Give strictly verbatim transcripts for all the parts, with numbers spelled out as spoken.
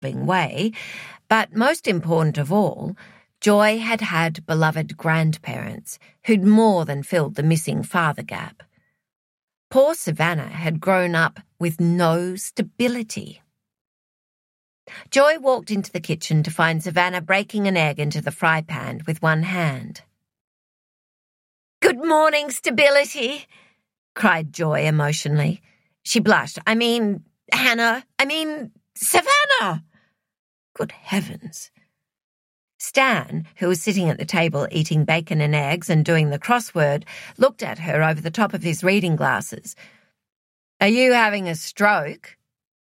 grasping way, but most important of all, Joy had had beloved grandparents who'd more than filled the missing father gap. Poor Savannah had grown up with no stability. Joy walked into the kitchen to find Savannah breaking an egg into the fry pan with one hand. "Good morning, stability," cried Joy emotionally. She blushed. "I mean, Hannah, I mean, Savannah!" Good heavens. Stan, who was sitting at the table eating bacon and eggs and doing the crossword, looked at her over the top of his reading glasses. "Are you having a stroke?"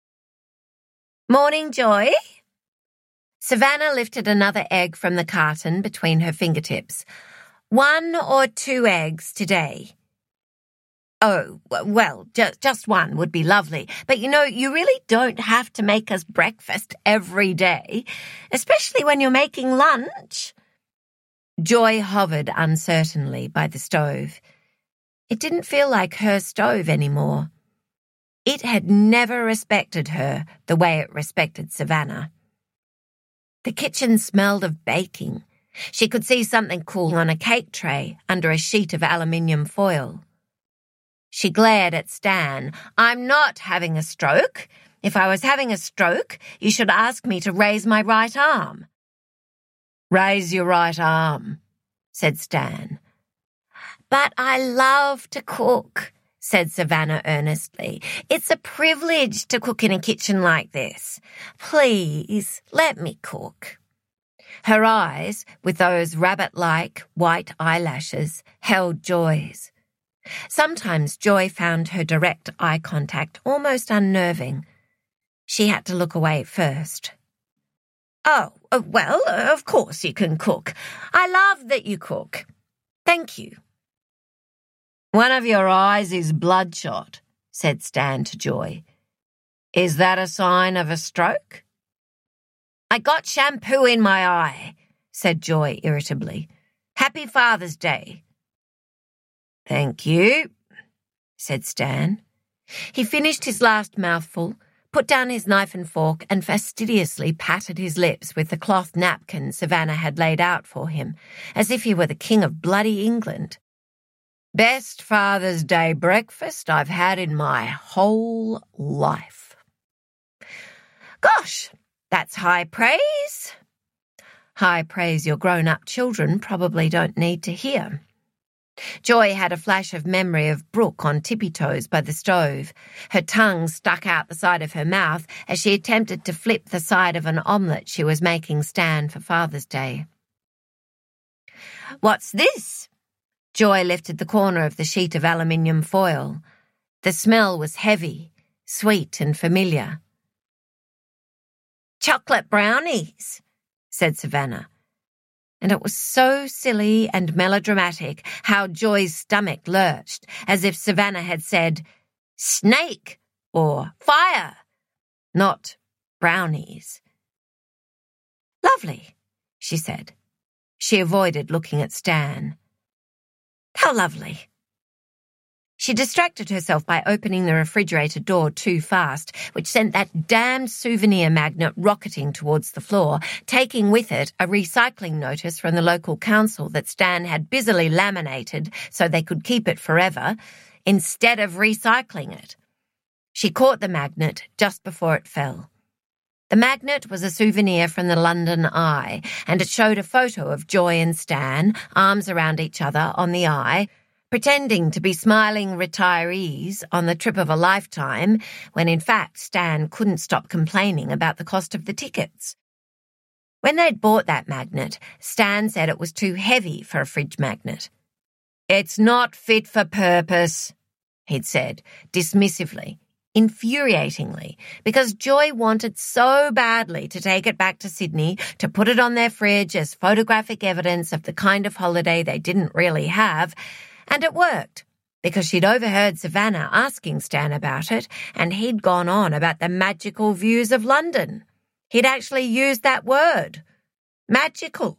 "Morning, Joy." Savannah lifted another egg from the carton between her fingertips. "One or two eggs today?" "Oh, well, just, just one would be lovely. But, you know, you really don't have to make us breakfast every day, especially when you're making lunch." Joy hovered uncertainly by the stove. It didn't feel like her stove anymore. It had never respected her the way it respected Savannah. The kitchen smelled of baking. She could see something cool on a cake tray under a sheet of aluminium foil. She glared at Stan. "I'm not having a stroke. If I was having a stroke, you should ask me to raise my right arm." "Raise your right arm," said Stan. "But I love to cook," said Savannah earnestly. "It's a privilege to cook in a kitchen like this. Please, let me cook." Her eyes, with those rabbit-like white eyelashes, held Joy's. Sometimes Joy found her direct eye contact almost unnerving. She had to look away first. "Oh, well, of course you can cook. I love that you cook. Thank you." "One of your eyes is bloodshot," said Stan to Joy. "Is that a sign of a stroke?" "I got shampoo in my eye," said Joy irritably. "Happy Father's Day." "Thank you," said Stan. He finished his last mouthful, put down his knife and fork, and fastidiously patted his lips with the cloth napkin Savannah had laid out for him, as if he were the King of bloody England. "Best Father's Day breakfast I've had in my whole life." "Gosh, that's high praise." High praise your grown-up children probably don't need to hear. Joy had a flash of memory of Brooke on tippy-toes by the stove. Her tongue stuck out the side of her mouth as she attempted to flip the side of an omelette she was making Stan for Father's Day. "What's this?" Joy lifted the corner of the sheet of aluminium foil. The smell was heavy, sweet and familiar. "Chocolate brownies," said Savannah. And it was so silly and melodramatic how Joy's stomach lurched, as if Savannah had said, "Snake" or "fire," not brownies. "Lovely," she said. She avoided looking at Stan. "How lovely." She distracted herself by opening the refrigerator door too fast, which sent that damned souvenir magnet rocketing towards the floor, taking with it a recycling notice from the local council that Stan had busily laminated so they could keep it forever, instead of recycling it. She caught the magnet just before it fell. The magnet was a souvenir from the London Eye, and it showed a photo of Joy and Stan, arms around each other on the Eye, pretending to be smiling retirees on the trip of a lifetime, when in fact Stan couldn't stop complaining about the cost of the tickets. When they'd bought that magnet, Stan said it was too heavy for a fridge magnet. "It's not fit for purpose," he'd said, dismissively, infuriatingly, because Joy wanted so badly to take it back to Sydney to put it on their fridge as photographic evidence of the kind of holiday they didn't really have. And it worked, because she'd overheard Savannah asking Stan about it, and he'd gone on about the magical views of London. He'd actually used that word. Magical.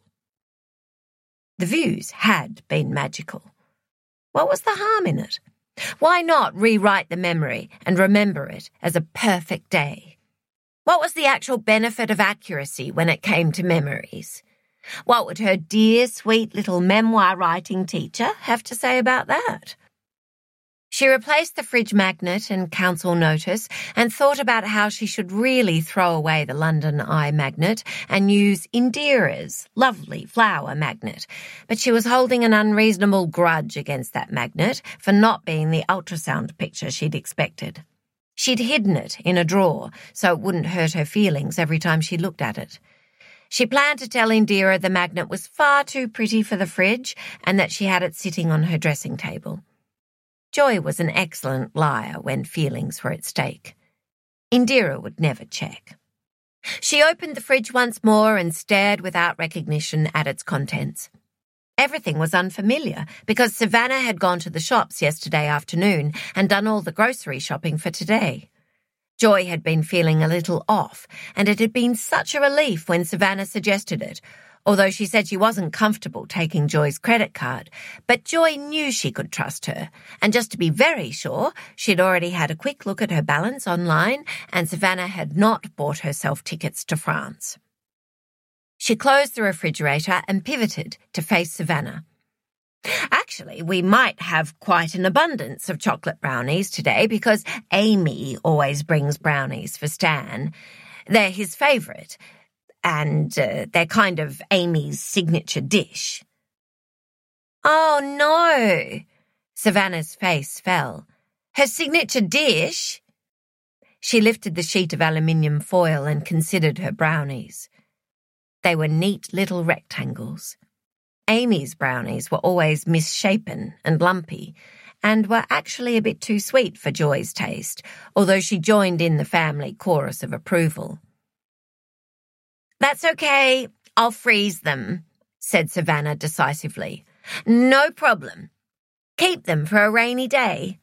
The views had been magical. What was the harm in it? Why not rewrite the memory and remember it as a perfect day? What was the actual benefit of accuracy when it came to memories? What would her dear, sweet little memoir-writing teacher have to say about that? She replaced the fridge magnet and council notice and thought about how she should really throw away the London Eye magnet and use Indira's lovely flower magnet, but she was holding an unreasonable grudge against that magnet for not being the ultrasound picture she'd expected. She'd hidden it in a drawer so it wouldn't hurt her feelings every time she looked at it. She planned to tell Indira the magnet was far too pretty for the fridge and that she had it sitting on her dressing table. Joy was an excellent liar when feelings were at stake. Indira would never check. She opened the fridge once more and stared without recognition at its contents. Everything was unfamiliar because Savannah had gone to the shops yesterday afternoon and done all the grocery shopping for today. Joy had been feeling a little off, and it had been such a relief when Savannah suggested it, although she said she wasn't comfortable taking Joy's credit card. But Joy knew she could trust her, and just to be very sure, she'd already had a quick look at her balance online, and Savannah had not bought herself tickets to France. She closed the refrigerator and pivoted to face Savannah. Actually, we might have quite an abundance of chocolate brownies today because Amy always brings brownies for Stan. They're his favourite, and uh, they're kind of Amy's signature dish. Oh, no! Savannah's face fell. Her signature dish? She lifted the sheet of aluminium foil and considered her brownies. They were neat little rectangles. Amy's brownies were always misshapen and lumpy, and were actually a bit too sweet for Joy's taste, although she joined in the family chorus of approval. That's okay, I'll freeze them, said Savannah decisively. No problem. Keep them for a rainy day.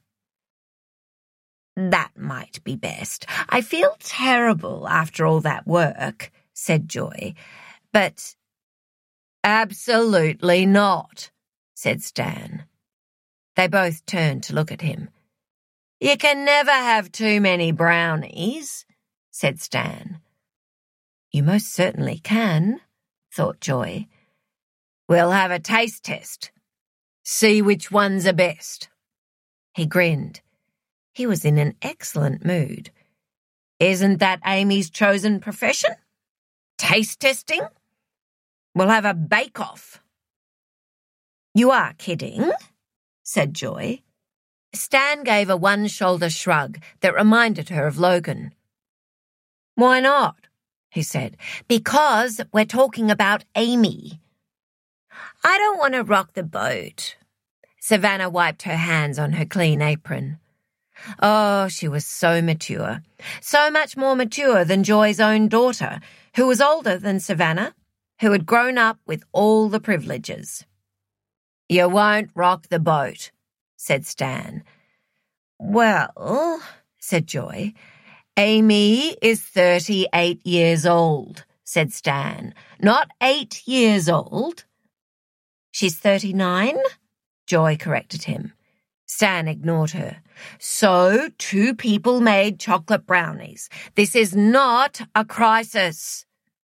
That might be best. I feel terrible after all that work, said Joy. But absolutely not, said Stan. They both turned to look at him. You can never have too many brownies, said Stan. You most certainly can, thought Joy. We'll have a taste test. See which ones are best. He grinned. He was in an excellent mood. Isn't that Amy's chosen profession? Taste testing? We'll have a bake-off. You are kidding, said Joy. Stan gave a one-shoulder shrug that reminded her of Logan. Why not? He said. Because we're talking about Amy. I don't want to rock the boat. Savannah wiped her hands on her clean apron. Oh, she was so mature. So much more mature than Joy's own daughter, who was older than Savannah, who had grown up with all the privileges. You won't rock the boat, said Stan. Well, said Joy, Amy is thirty-eight years old, said Stan. Not eight years old. She's thirty-nine, Joy corrected him. Stan ignored her. So two people made chocolate brownies. This is not a crisis.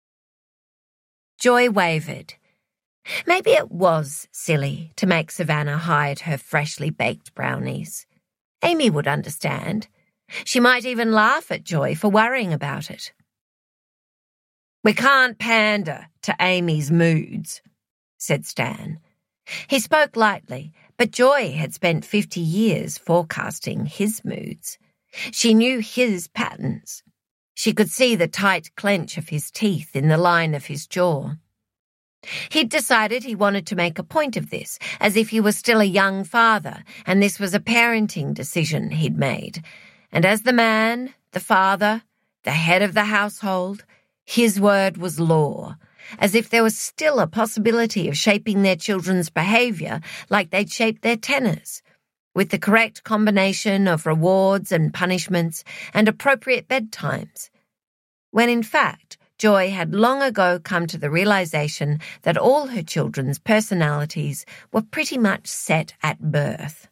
Joy wavered. Maybe it was silly to make Savannah hide her freshly baked brownies. Amy would understand. She might even laugh at Joy for worrying about it. We can't pander to Amy's moods, said Stan. He spoke lightly, but Joy had spent fifty years forecasting his moods. She knew his patterns. She could see the tight clench of his teeth in the line of his jaw. He'd decided he wanted to make a point of this, as if he was still a young father, and this was a parenting decision he'd made. And as the man, the father, the head of the household, his word was law, as if there was still a possibility of shaping their children's behaviour like they'd shaped their tenors, with the correct combination of rewards and punishments and appropriate bedtimes, when in fact Joy had long ago come to the realisation that all her children's personalities were pretty much set at birth.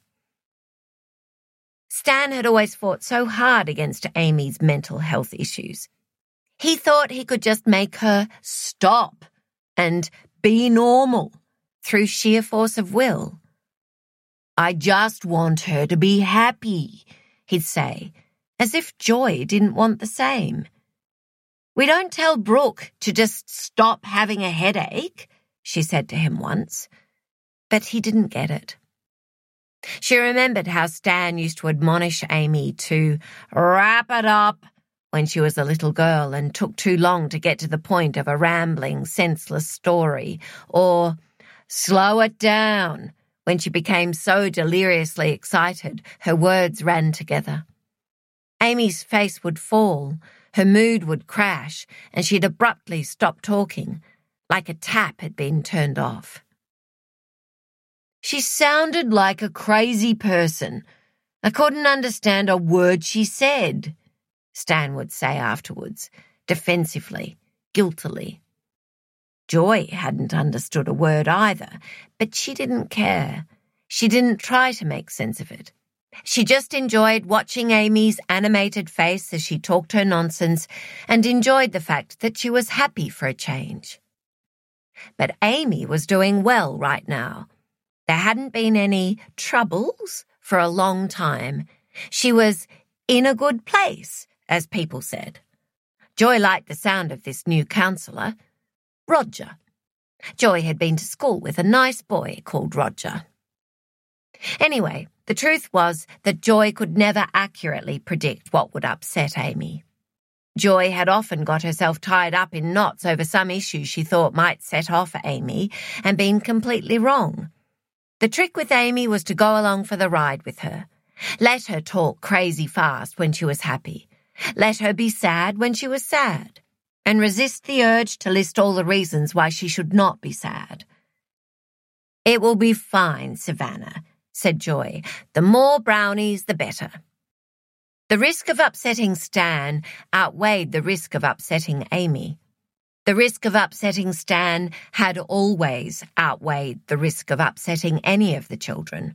Stan had always fought so hard against Amy's mental health issues. He thought he could just make her stop and be normal through sheer force of will. "I just want her to be happy," he'd say, as if Joy didn't want the same. "We don't tell Brooke to just stop having a headache," she said to him once. But he didn't get it. She remembered how Stan used to admonish Amy to wrap it up when she was a little girl and took too long to get to the point of a rambling, senseless story, or slow it down when she became so deliriously excited her words ran together. Amy's face would fall, her mood would crash, and she'd abruptly stop talking, like a tap had been turned off. "She sounded like a crazy person. I couldn't understand a word she said," Stan would say afterwards, defensively, guiltily. Joy hadn't understood a word either, but she didn't care. She didn't try to make sense of it. She just enjoyed watching Amy's animated face as she talked her nonsense and enjoyed the fact that she was happy for a change. But Amy was doing well right now. There hadn't been any troubles for a long time. She was in a good place, as people said. Joy liked the sound of this new counsellor, Roger. Joy had been to school with a nice boy called Roger. Anyway, the truth was that Joy could never accurately predict what would upset Amy. Joy had often got herself tied up in knots over some issue she thought might set off Amy and been completely wrong. The trick with Amy was to go along for the ride with her. Let her talk crazy fast when she was happy. Let her be sad when she was sad. And resist the urge to list all the reasons why she should not be sad. "It will be fine, Savannah," said Joy. "The more brownies, the better." The risk of upsetting Stan outweighed the risk of upsetting Amy. The risk of upsetting Stan had always outweighed the risk of upsetting any of the children.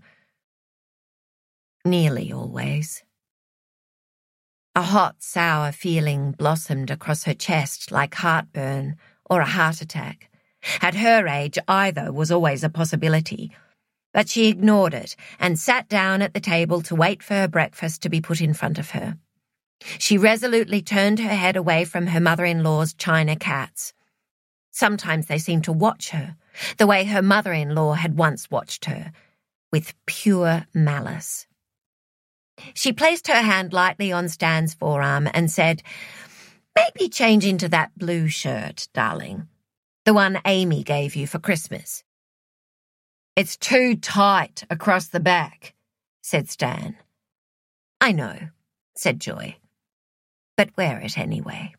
Nearly always. A hot, sour feeling blossomed across her chest like heartburn or a heart attack. At her age, either was always a possibility. But she ignored it and sat down at the table to wait for her breakfast to be put in front of her. She resolutely turned her head away from her mother-in-law's china cats. Sometimes they seemed to watch her, the way her mother-in-law had once watched her, with pure malice. She placed her hand lightly on Stan's forearm and said, "Maybe change into that blue shirt, darling. The one Amy gave you for Christmas." "It's too tight across the back," said Stan. "I know," said Joy. "But wear it anyway."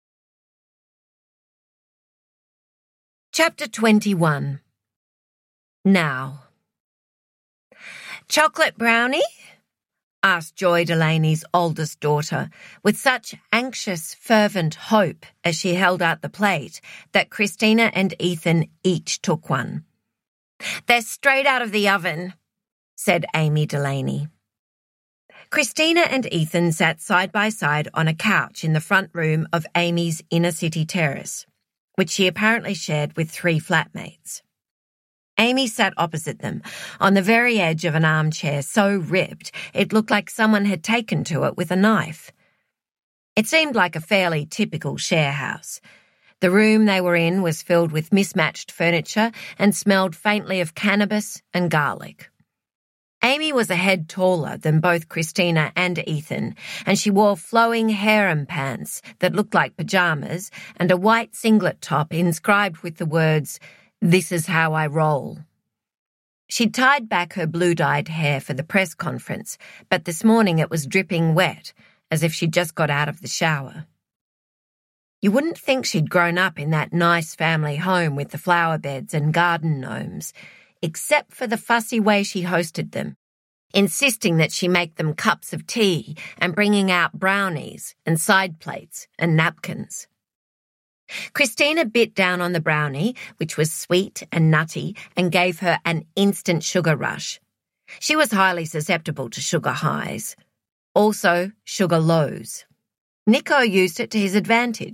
Chapter twenty-one. Now. "Chocolate brownie?" asked Joy Delaney's oldest daughter, with such anxious, fervent hope as she held out the plate that Christina and Ethan each took one. "They're straight out of the oven," said Amy Delaney. Christina and Ethan sat side by side on a couch in the front room of Amy's inner-city terrace, which she apparently shared with three flatmates. Amy sat opposite them, on the very edge of an armchair so ripped it looked like someone had taken to it with a knife. It seemed like a fairly typical share house. The room they were in was filled with mismatched furniture and smelled faintly of cannabis and garlic. Amy was a head taller than both Christina and Ethan, and she wore flowing harem pants that looked like pajamas and a white singlet top inscribed with the words, "This is how I roll." She'd tied back her blue-dyed hair for the press conference, but this morning it was dripping wet, as if she'd just got out of the shower. You wouldn't think she'd grown up in that nice family home with the flower beds and garden gnomes, except for the fussy way she hosted them, insisting that she make them cups of tea and bringing out brownies and side plates and napkins. Christina bit down on the brownie, which was sweet and nutty and gave her an instant sugar rush. She was highly susceptible to sugar highs. Also, sugar lows. Nico used it to his advantage.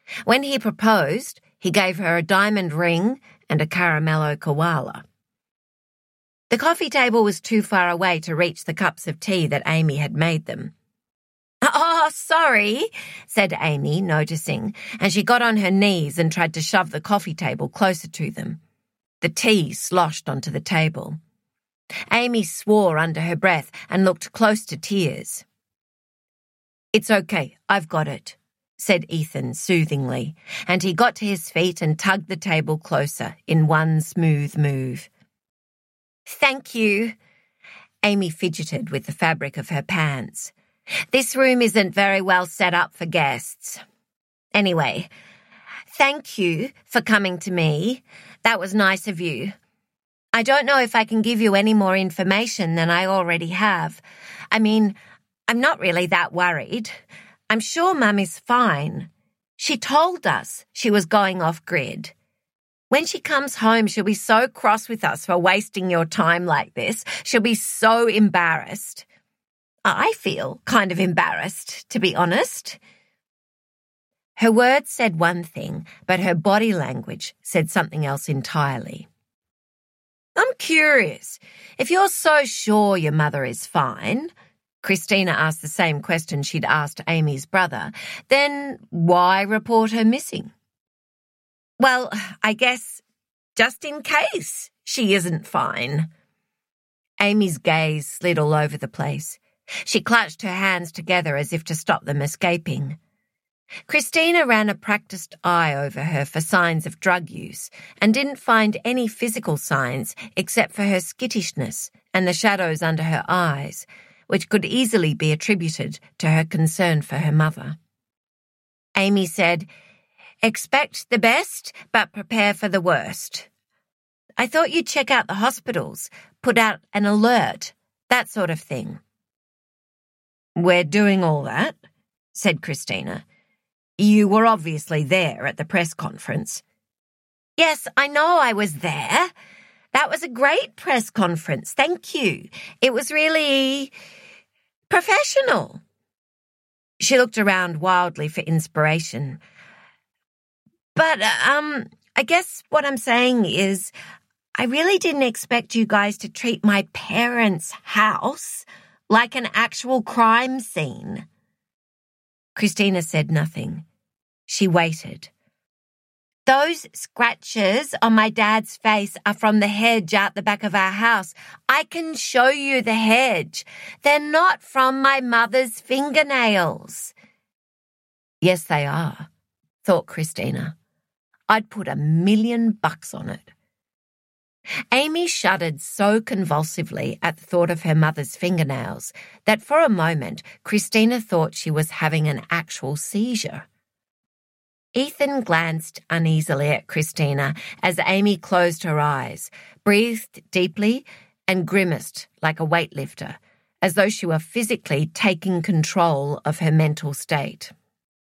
When he proposed, he gave her a diamond ring and a caramello koala. The coffee table was too far away to reach the cups of tea that Amy had made them. "Oh, sorry," said Amy, noticing, and she got on her knees and tried to shove the coffee table closer to them. The tea sloshed onto the table. Amy swore under her breath and looked close to tears. "It's okay, I've got it," said Ethan soothingly, and he got to his feet and tugged the table closer in one smooth move. "Thank you." Amy fidgeted with the fabric of her pants. "This room isn't very well set up for guests. Anyway, thank you for coming to me. That was nice of you. I don't know if I can give you any more information than I already have. I mean, I'm not really that worried. I'm sure Mum is fine. She told us she was going off-grid. When she comes home, she'll be so cross with us for wasting your time like this. She'll be so embarrassed. I feel kind of embarrassed, to be honest." Her words said one thing, but her body language said something else entirely. "I'm curious, if you're so sure your mother is fine," Christina asked the same question she'd asked Amy's brother, "then why report her missing?" "Well, I guess just in case she isn't fine." Amy's gaze slid all over the place. She clutched her hands together as if to stop them escaping. Christina ran a practiced eye over her for signs of drug use and didn't find any physical signs except for her skittishness and the shadows under her eyes, which could easily be attributed to her concern for her mother. Amy said, "Expect the best, but prepare for the worst. I thought you'd check out the hospitals, put out an alert, that sort of thing." "We're doing all that," said Christina. "You were obviously there at the press conference." "Yes, I know I was there. That was a great press conference, thank you. It was really professional." She looked around wildly for inspiration. "But, um, I guess what I'm saying is I really didn't expect you guys to treat my parents' house like an actual crime scene." Christina said nothing. She waited. "Those scratches on my dad's face are from the hedge out the back of our house. I can show you the hedge. They're not from my mother's fingernails." "Yes, they are," thought Christina. "I'd put a million bucks on it." Amy shuddered so convulsively at the thought of her mother's fingernails that for a moment Christina thought she was having an actual seizure. Ethan glanced uneasily at Christina as Amy closed her eyes, breathed deeply, and grimaced like a weightlifter, as though she were physically taking control of her mental state.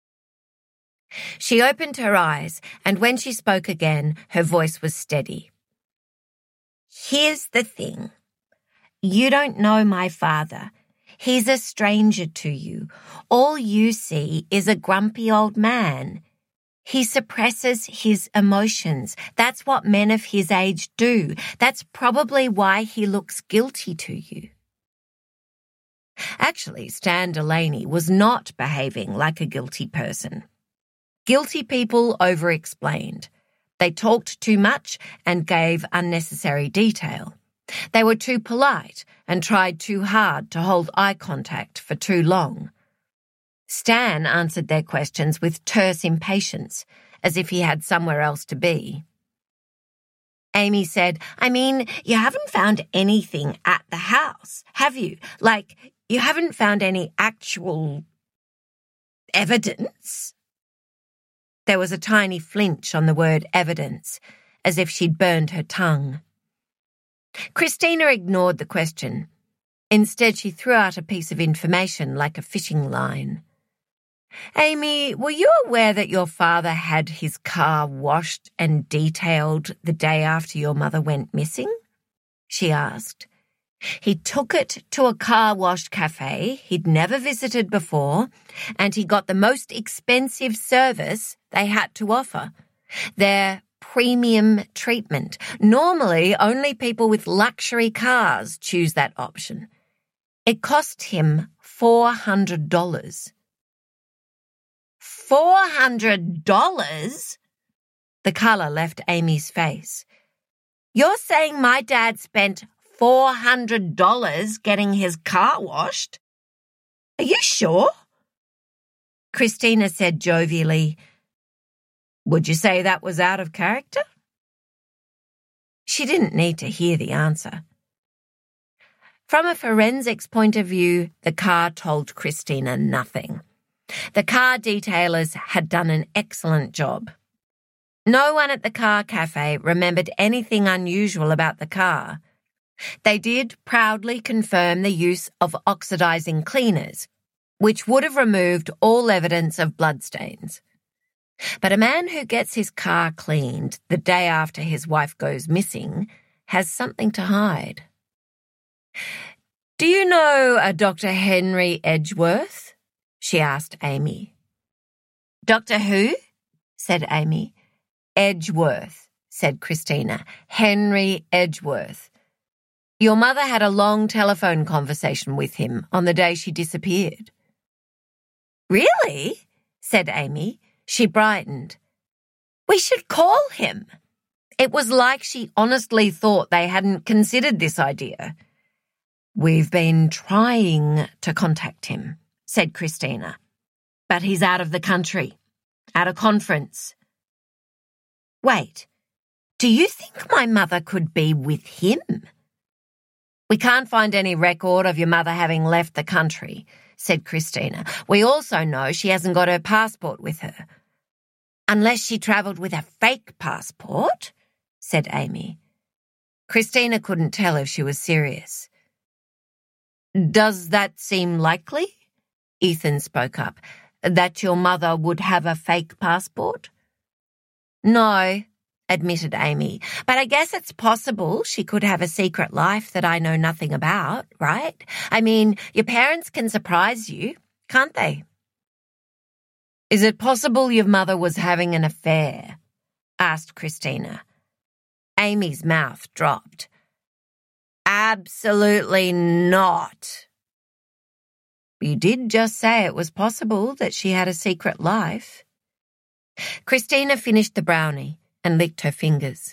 She opened her eyes, and when she spoke again, her voice was steady. "Here's the thing. You don't know my father. He's a stranger to you. All you see is a grumpy old man. He suppresses his emotions. That's what men of his age do. That's probably why he looks guilty to you." Actually, Stan Delaney was not behaving like a guilty person. Guilty people over-explained. They talked too much and gave unnecessary detail. They were too polite and tried too hard to hold eye contact for too long. Stan answered their questions with terse impatience, as if he had somewhere else to be. Amy said, "I mean, you haven't found anything at the house, have you? Like, you haven't found any actual evidence?" There was a tiny flinch on the word evidence, as if she'd burned her tongue. Christina ignored the question. Instead, she threw out a piece of information like a fishing line. "Amy, were you aware that your father had his car washed and detailed the day after your mother went missing?" she asked. He took it to a car wash cafe he'd never visited before, and he got the most expensive service they had to offer. Their premium treatment. Normally, only people with luxury cars choose that option. It cost him four hundred dollars. four hundred dollars? The colour left Amy's face. You're saying my dad spent four hundred dollars getting his car washed? Are you sure? Christina said jovially, Would you say that was out of character? She didn't need to hear the answer. From a forensics point of view, the car told Christina nothing. The car detailers had done an excellent job. No one at the car cafe remembered anything unusual about the car. They did proudly confirm the use of oxidizing cleaners, which would have removed all evidence of bloodstains. But a man who gets his car cleaned the day after his wife goes missing has something to hide. Do you know a Doctor Henry Edgeworth? She asked Amy. Doctor who? Said Amy. Edgeworth, said Christina. Henry Edgeworth. Your mother had a long telephone conversation with him on the day she disappeared. Really? Said Amy. She brightened. We should call him. It was like she honestly thought they hadn't considered this idea. We've been trying to contact him, said Christina. But he's out of the country, at a conference. Wait, do you think my mother could be with him? We can't find any record of your mother having left the country, said Christina. We also know she hasn't got her passport with her. Unless she travelled with a fake passport, said Amy. Christina couldn't tell if she was serious. Does that seem likely? Ethan spoke up. That your mother would have a fake passport? No, admitted Amy, but I guess it's possible she could have a secret life that I know nothing about, right? I mean, your parents can surprise you, can't they? Is it possible your mother was having an affair? Asked Christina. Amy's mouth dropped. Absolutely not. You did just say it was possible that she had a secret life. Christina finished the brownie and licked her fingers.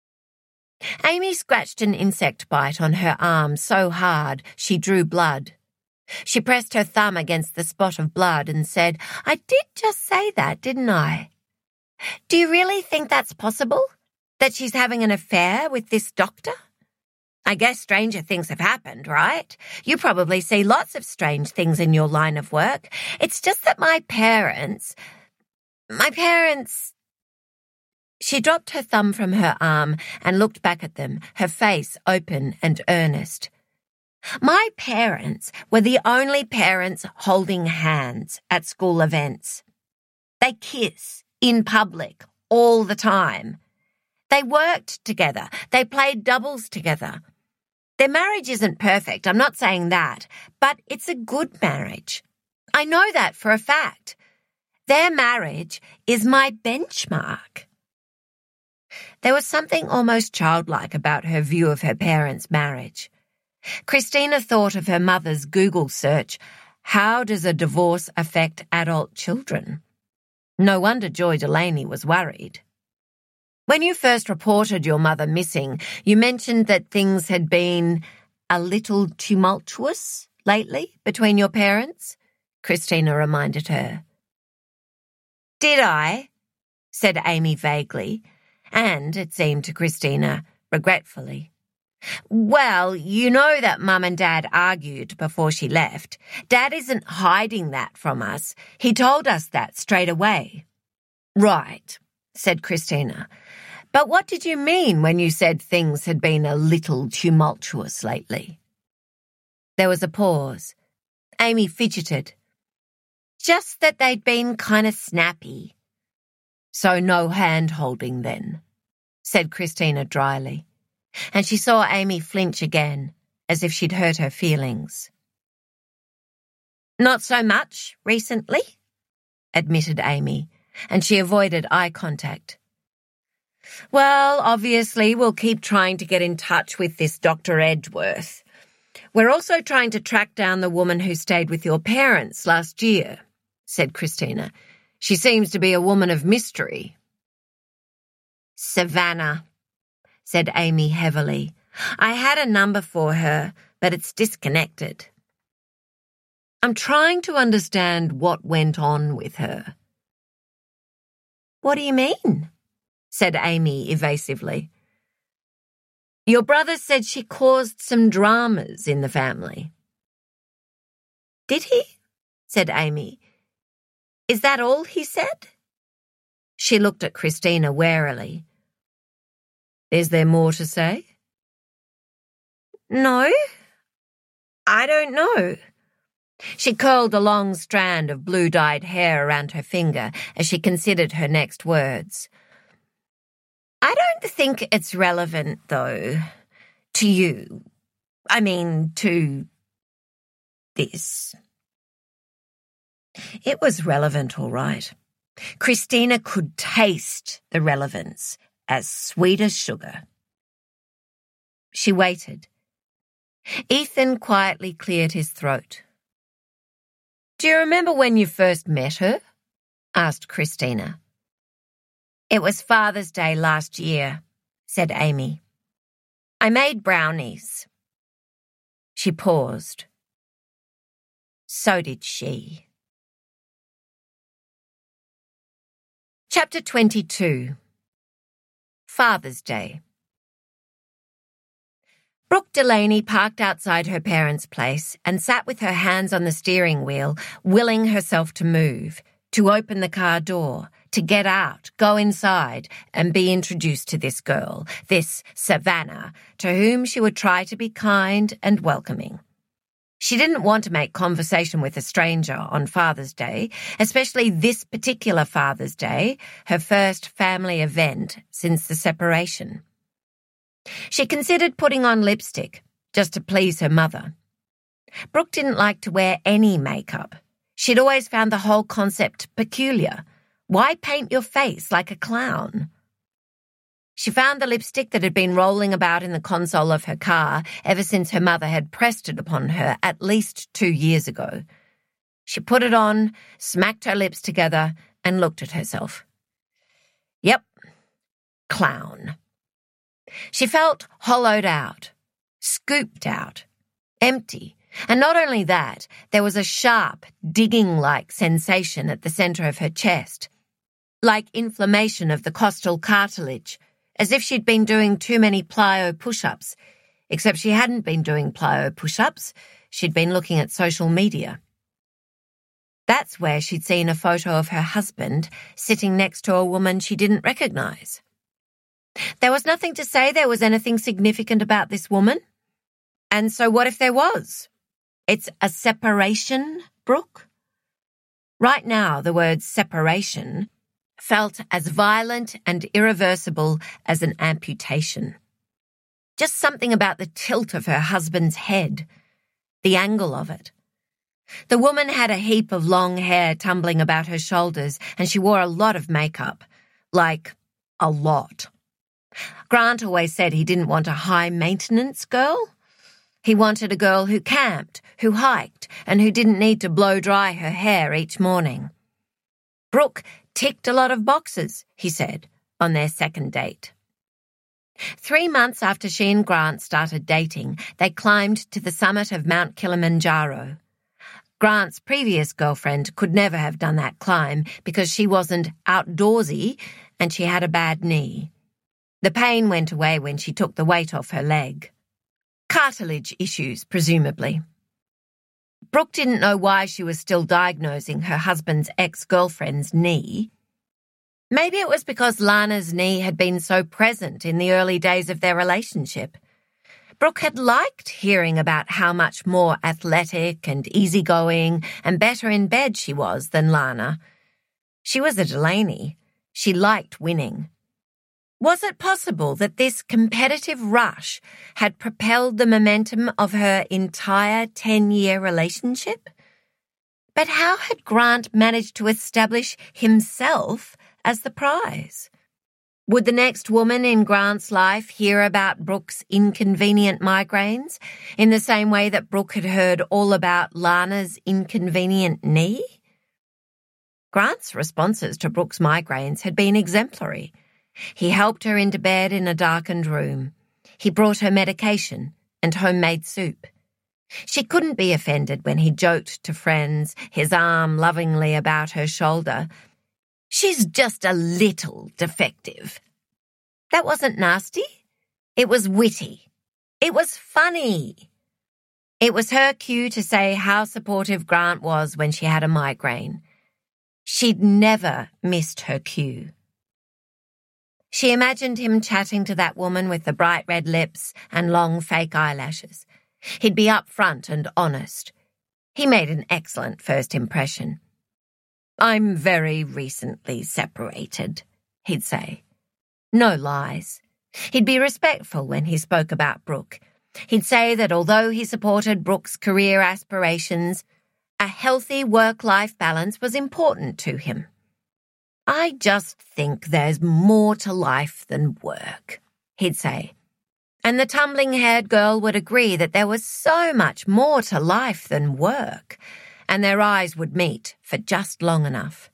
Amy scratched an insect bite on her arm so hard she drew blood. She pressed her thumb against the spot of blood and said, I did just say that, didn't I? Do you really think that's possible? That she's having an affair with this doctor? I guess stranger things have happened, right? You probably see lots of strange things in your line of work. It's just that my parents... My parents... She dropped her thumb from her arm and looked back at them, her face open and earnest. My parents were the only parents holding hands at school events. They kiss in public all the time. They worked together. They played doubles together. Their marriage isn't perfect, I'm not saying that, but it's a good marriage. I know that for a fact. Their marriage is my benchmark. There was something almost childlike about her view of her parents' marriage. Christina thought of her mother's Google search, how does a divorce affect adult children? No wonder Joy Delaney was worried. When you first reported your mother missing, you mentioned that things had been a little tumultuous lately between your parents, Christina reminded her. Did I? Said Amy vaguely, and, it seemed to Christina, regretfully. Well, you know that Mum and Dad argued before she left. Dad isn't hiding that from us. He told us that straight away. Right, said Christina. But what did you mean when you said things had been a little tumultuous lately? There was a pause. Amy fidgeted. Just that they'd been kind of snappy. So no hand-holding then, said Christina dryly. And she saw Amy flinch again, as if she'd hurt her feelings. "Not so much recently," admitted Amy, and she avoided eye contact. "Well, obviously we'll keep trying to get in touch with this Doctor Edgeworth. We're also trying to track down the woman who stayed with your parents last year," said Christina. "She seems to be a woman of mystery." "Savannah," said Amy heavily. "I had a number for her, but it's disconnected." "I'm trying to understand what went on with her." "What do you mean?" said Amy evasively. "Your brother said she caused some dramas in the family." "Did he?" said Amy. "Is that all he said?" She looked at Christina warily. "Is there more to say?" "No, I don't know." She curled a long strand of blue-dyed hair around her finger as she considered her next words. "I don't think it's relevant, though, to you. I mean, to this." It was relevant, all right. Christina could taste the relevance, as sweet as sugar. She waited. Ethan quietly cleared his throat. "Do you remember when you first met her?" asked Christina. "It was Father's Day last year," said Amy. "I made brownies." She paused. So did she. Chapter twenty-two. Father's Day. Brooke Delaney parked outside her parents' place and sat with her hands on the steering wheel, willing herself to move, to open the car door, to get out, go inside, and be introduced to this girl, this Savannah, to whom she would try to be kind and welcoming. She didn't want to make conversation with a stranger on Father's Day, especially this particular Father's Day, her first family event since the separation. She considered putting on lipstick, just to please her mother. Brooke didn't like to wear any makeup. She'd always found the whole concept peculiar. Why paint your face like a clown? She found the lipstick that had been rolling about in the console of her car ever since her mother had pressed it upon her at least two years ago. She put it on, smacked her lips together, and looked at herself. Yep, clown. She felt hollowed out, scooped out, empty. And not only that, there was a sharp, digging-like sensation at the centre of her chest, like inflammation of the costal cartilage, as if she'd been doing too many plyo push-ups, except she hadn't been doing plyo push-ups, she'd been looking at social media. That's where she'd seen a photo of her husband sitting next to a woman she didn't recognise. There was nothing to say there was anything significant about this woman. And so what if there was? It's a separation, Brooke? Right now, the word separation felt as violent and irreversible as an amputation. Just something about the tilt of her husband's head, the angle of it. The woman had a heap of long hair tumbling about her shoulders, and she wore a lot of makeup. Like, a lot. Grant always said he didn't want a high-maintenance girl. He wanted a girl who camped, who hiked, and who didn't need to blow-dry her hair each morning. Brooke ticked a lot of boxes, he said, on their second date. Three months after she and Grant started dating, they climbed to the summit of Mount Kilimanjaro. Grant's previous girlfriend could never have done that climb because she wasn't outdoorsy and she had a bad knee. The pain went away when she took the weight off her leg. Cartilage issues, presumably. Brooke didn't know why she was still diagnosing her husband's ex-girlfriend's knee. Maybe it was because Lana's knee had been so present in the early days of their relationship. Brooke had liked hearing about how much more athletic and easygoing and better in bed she was than Lana. She was a Delaney. She liked winning. Was it possible that this competitive rush had propelled the momentum of her entire ten-year relationship? But how had Grant managed to establish himself as the prize? Would the next woman in Grant's life hear about Brooke's inconvenient migraines in the same way that Brooke had heard all about Lana's inconvenient knee? Grant's responses to Brooke's migraines had been exemplary. He helped her into bed in a darkened room. He brought her medication and homemade soup. She couldn't be offended when he joked to friends, his arm lovingly about her shoulder. "She's just a little defective." That wasn't nasty. It was witty. It was funny. It was her cue to say how supportive Grant was when she had a migraine. She'd never missed her cue. She imagined him chatting to that woman with the bright red lips and long fake eyelashes. He'd be upfront and honest. He made an excellent first impression. "I'm very recently separated," he'd say. No lies. He'd be respectful when he spoke about Brooke. He'd say that although he supported Brooke's career aspirations, a healthy work-life balance was important to him. "I just think there's more to life than work," he'd say. And the tumbling-haired girl would agree that there was so much more to life than work, and their eyes would meet for just long enough.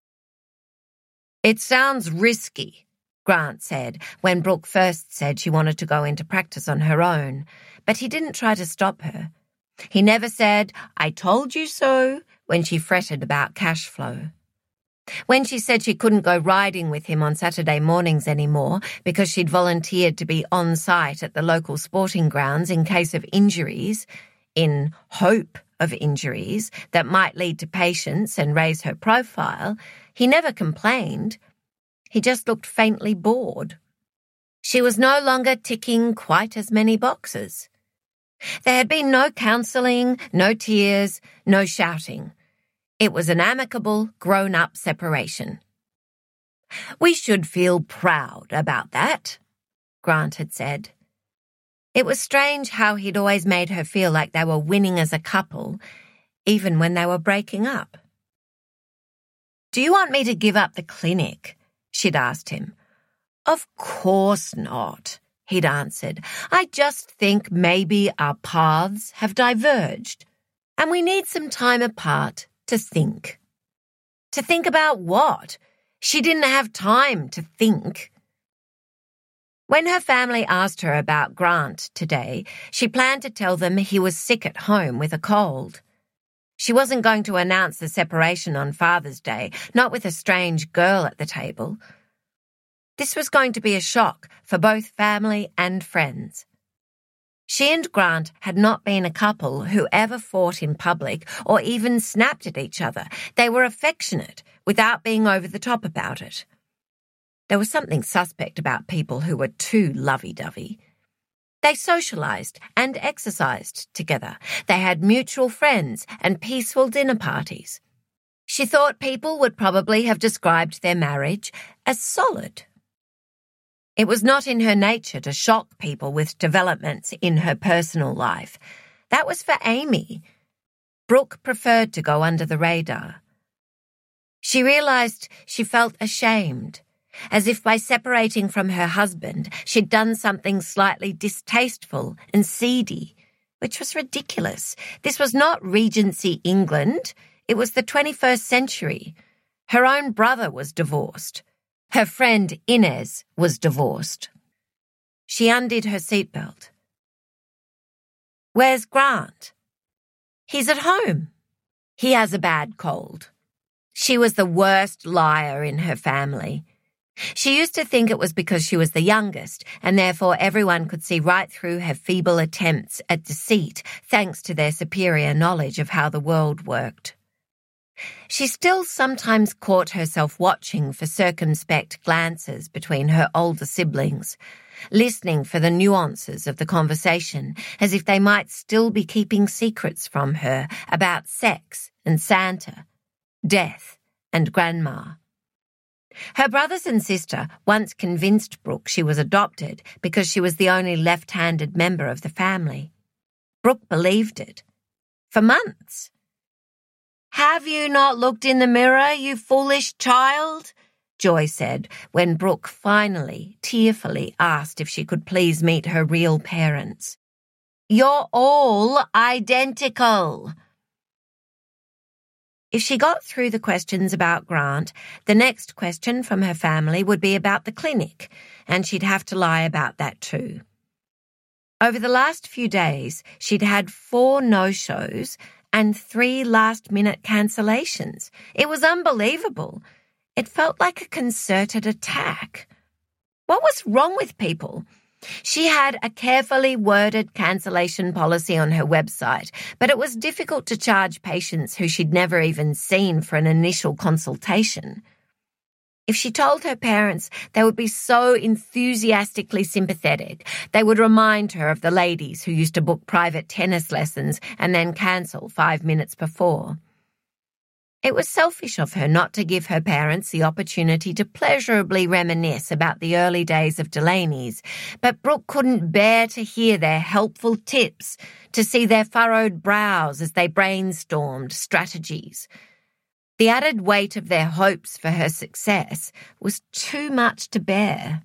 "It sounds risky," Grant said when Brooke first said she wanted to go into practice on her own, but he didn't try to stop her. He never said, "I told you so," when she fretted about cash flow. When she said she couldn't go riding with him on Saturday mornings anymore because she'd volunteered to be on site at the local sporting grounds in case of injuries, in hope of injuries that might lead to patients and raise her profile, he never complained. He just looked faintly bored. She was no longer ticking quite as many boxes. There had been no counselling, no tears, no shouting. It was an amicable, grown-up separation. "We should feel proud about that," Grant had said. It was strange how he'd always made her feel like they were winning as a couple, even when they were breaking up. "Do you want me to give up the clinic?" she'd asked him. "Of course not," he'd answered. "I just think maybe our paths have diverged, and we need some time apart to think." To think about what? She didn't have time to think. When her family asked her about Grant today, she planned to tell them he was sick at home with a cold. She wasn't going to announce the separation on Father's Day, not with a strange girl at the table. This was going to be a shock for both family and friends. She and Grant had not been a couple who ever fought in public or even snapped at each other. They were affectionate without being over the top about it. There was something suspect about people who were too lovey-dovey. They socialised and exercised together. They had mutual friends and peaceful dinner parties. She thought people would probably have described their marriage as solid. It was not in her nature to shock people with developments in her personal life. That was for Amy. Brooke preferred to go under the radar. She realised she felt ashamed, as if by separating from her husband, she'd done something slightly distasteful and seedy, which was ridiculous. This was not Regency England. It was the twenty-first century. Her own brother was divorced. Her friend Inez was divorced. She undid her seatbelt. "Where's Grant?" "He's at home. He has a bad cold." She was the worst liar in her family. She used to think it was because she was the youngest, and therefore everyone could see right through her feeble attempts at deceit, thanks to their superior knowledge of how the world worked. She still sometimes caught herself watching for circumspect glances between her older siblings, listening for the nuances of the conversation, as if they might still be keeping secrets from her about sex and Santa, death and grandma. Her brothers and sister once convinced Brooke she was adopted because she was the only left-handed member of the family. Brooke believed it. For months. "Have you not looked in the mirror, you foolish child?" Joy said when Brooke finally, tearfully asked if she could please meet her real parents. "You're all identical." If she got through the questions about Grant, the next question from her family would be about the clinic, and she'd have to lie about that too. Over the last few days, she'd had four no-shows and three last-minute cancellations. It was unbelievable. It felt like a concerted attack. What was wrong with people? She had a carefully worded cancellation policy on her website, but it was difficult to charge patients who she'd never even seen for an initial consultation. If she told her parents, they would be so enthusiastically sympathetic. They would remind her of the ladies who used to book private tennis lessons and then cancel five minutes before. It was selfish of her not to give her parents the opportunity to pleasurably reminisce about the early days of Delaney's, but Brooke couldn't bear to hear their helpful tips, to see their furrowed brows as they brainstormed strategies. The added weight of their hopes for her success was too much to bear.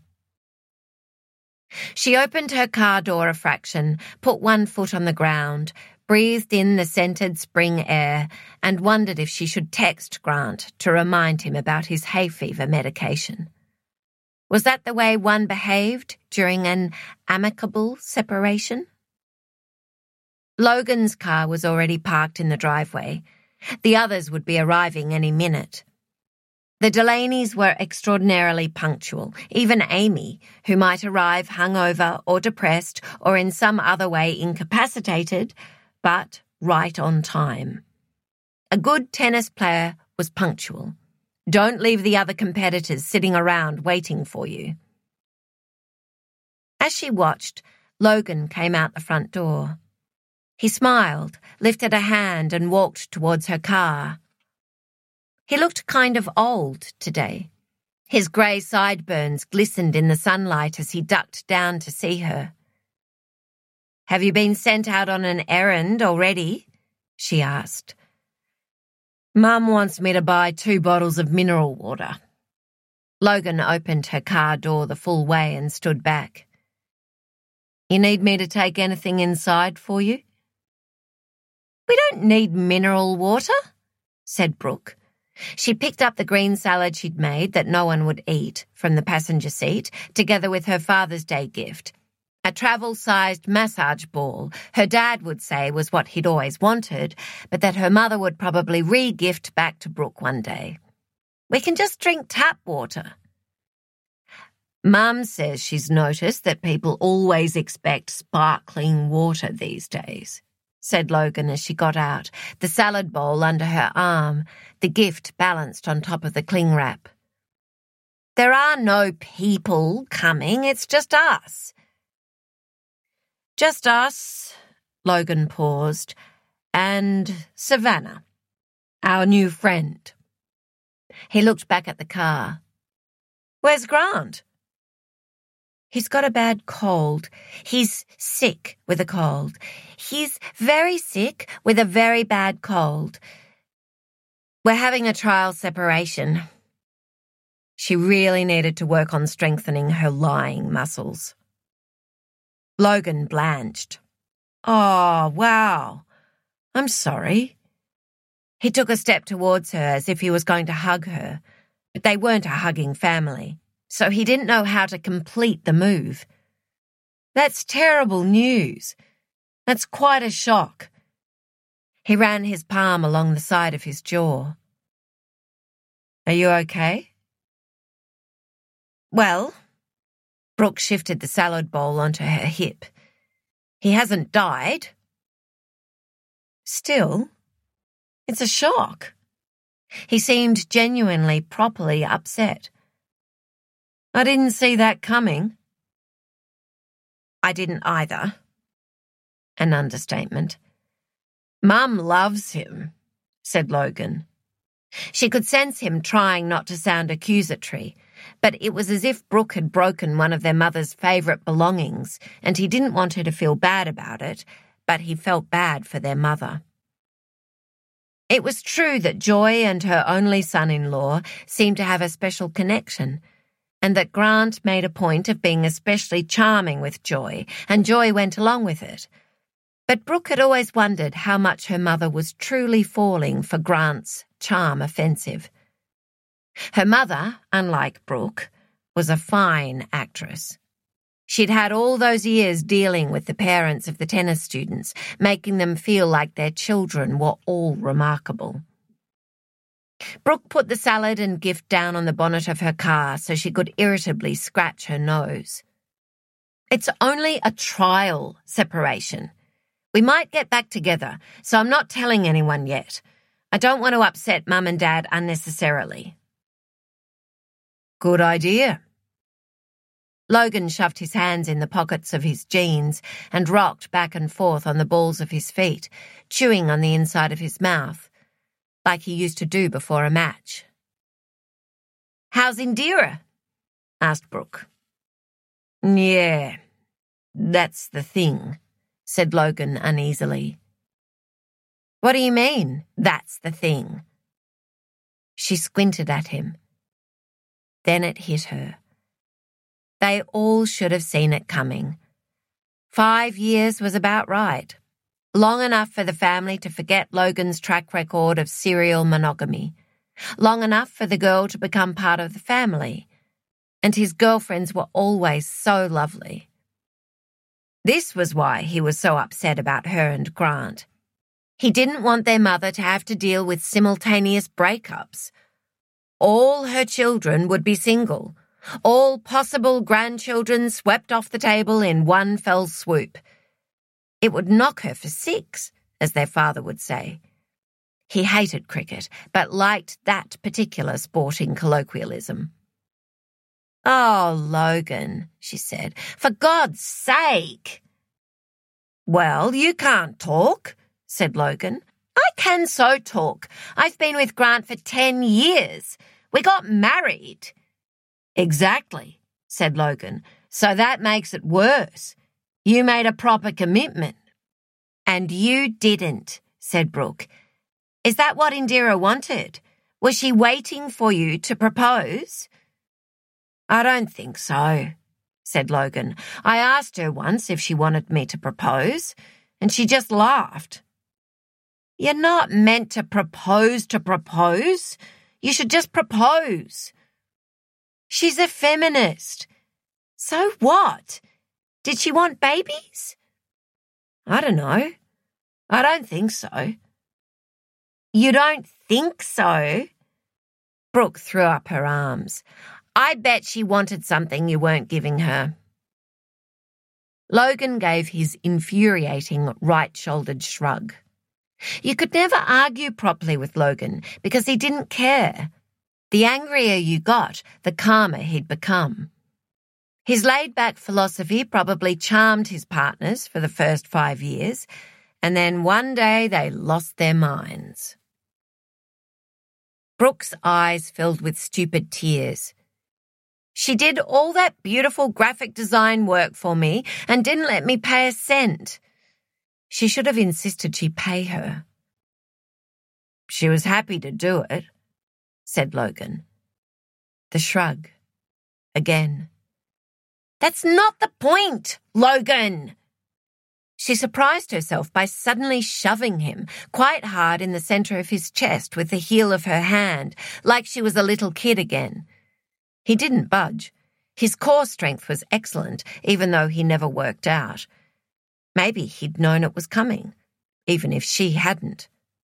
She opened her car door a fraction, put one foot on the ground, breathed in the scented spring air, and wondered if she should text Grant to remind him about his hay fever medication. Was that the way one behaved during an amicable separation? Logan's car was already parked in the driveway. The others would be arriving any minute. The Delaneys were extraordinarily punctual, even Amy, who might arrive hungover or depressed or in some other way incapacitated, but right on time. A good tennis player was punctual. Don't leave the other competitors sitting around waiting for you. As she watched, Logan came out the front door. He smiled, lifted a hand and walked towards her car. He looked kind of old today. His grey sideburns glistened in the sunlight as he ducked down to see her. "Have you been sent out on an errand already?" she asked. "Mum wants me to buy two bottles of mineral water." Logan opened her car door the full way and stood back. "You need me to take anything inside for you?" "We don't need mineral water," said Brooke. She picked up the green salad she'd made that no one would eat from the passenger seat, together with her Father's Day gift. A travel-sized massage ball, her dad would say was what he'd always wanted, but that her mother would probably re-gift back to Brooke one day. "We can just drink tap water." Mum says she's noticed that people always expect sparkling water these days, said Logan as she got out, the salad bowl under her arm, the gift balanced on top of the cling wrap. "There are no people coming, it's just us." "Just us," Logan paused, "and Savannah, our new friend." He looked back at the car. "Where's Grant?" "He's got a bad cold. He's sick with a cold. He's very sick with a very bad cold. We're having a trial separation." She really needed to work on strengthening her lying muscles. Logan blanched. "Oh, wow. I'm sorry." He took a step towards her as if he was going to hug her, but they weren't a hugging family, so he didn't know how to complete the move. "That's terrible news. That's quite a shock." He ran his palm along the side of his jaw. "Are you okay?" "Well," Brooke shifted the salad bowl onto her hip. "He hasn't died." "Still, it's a shock." He seemed genuinely, properly upset. "I didn't see that coming." "I didn't either." An understatement. "Mum loves him," said Logan. She could sense him trying not to sound accusatory, but it was as if Brooke had broken one of their mother's favourite belongings, and he didn't want her to feel bad about it, but he felt bad for their mother. It was true that Joy and her only son-in-law seemed to have a special connection, and that Grant made a point of being especially charming with Joy, and Joy went along with it. But Brooke had always wondered how much her mother was truly falling for Grant's charm offensive. Her mother, unlike Brooke, was a fine actress. She'd had all those years dealing with the parents of the tennis students, making them feel like their children were all remarkable. Brooke put the salad and gift down on the bonnet of her car so she could irritably scratch her nose. It's only a trial separation. We might get back together, so I'm not telling anyone yet. I don't want to upset Mum and Dad unnecessarily. Good idea. Logan shoved his hands in the pockets of his jeans and rocked back and forth on the balls of his feet, chewing on the inside of his mouth, like he used to do before a match. How's Indira? Asked Brooke. Yeah, that's the thing, said Logan uneasily. What do you mean, that's the thing? She squinted at him. Then it hit her. They all should have seen it coming. Five years was about right. Long enough for the family to forget Logan's track record of serial monogamy. Long enough for the girl to become part of the family. And his girlfriends were always so lovely. This was why he was so upset about her and Grant. He didn't want their mother to have to deal with simultaneous breakups. All her children would be single. All possible grandchildren swept off the table in one fell swoop. It would knock her for six, as their father would say. He hated cricket, but liked that particular sporting colloquialism. Oh, Logan, she said, for God's sake. Well, you can't talk, said Logan. I can so talk. I've been with Grant for ten years. We got married. Exactly, said Logan. So that makes it worse. You made a proper commitment. And you didn't, said Brooke. Is that what Indira wanted? Was she waiting for you to propose? I don't think so, said Logan. I asked her once if she wanted me to propose, and she just laughed. You're not meant to propose to propose. You should just propose. She's a feminist. So what? Did she want babies? I don't know. I don't think so. You don't think so? Brooke threw up her arms. I bet she wanted something you weren't giving her. Logan gave his infuriating right-shouldered shrug. You could never argue properly with Logan because he didn't care. The angrier you got, the calmer he'd become. His laid-back philosophy probably charmed his partners for the first five years, and then one day they lost their minds. Brooke's eyes filled with stupid tears. She did all that beautiful graphic design work for me and didn't let me pay a cent. She should have insisted she pay her. She was happy to do it, said Logan. The shrug. Again. That's not the point, Logan! She surprised herself by suddenly shoving him quite hard in the centre of his chest with the heel of her hand, like she was a little kid again. He didn't budge. His core strength was excellent, even though he never worked out. Maybe he'd known it was coming, even if she hadn't.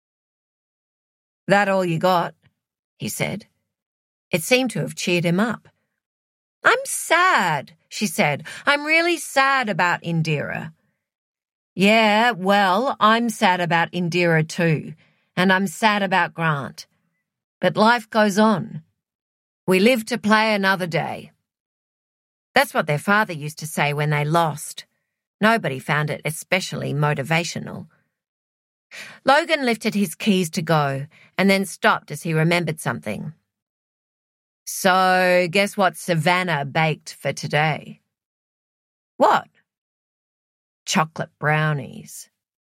That all you got? He said. It seemed to have cheered him up. I'm sad, she said. I'm really sad about Indira. Yeah, well, I'm sad about Indira too, and I'm sad about Grant. But life goes on. We live to play another day. That's what their father used to say when they lost. Nobody found it especially motivational. Logan lifted his keys to go and then stopped as he remembered something. So, guess what Savannah baked for today? What? Chocolate brownies.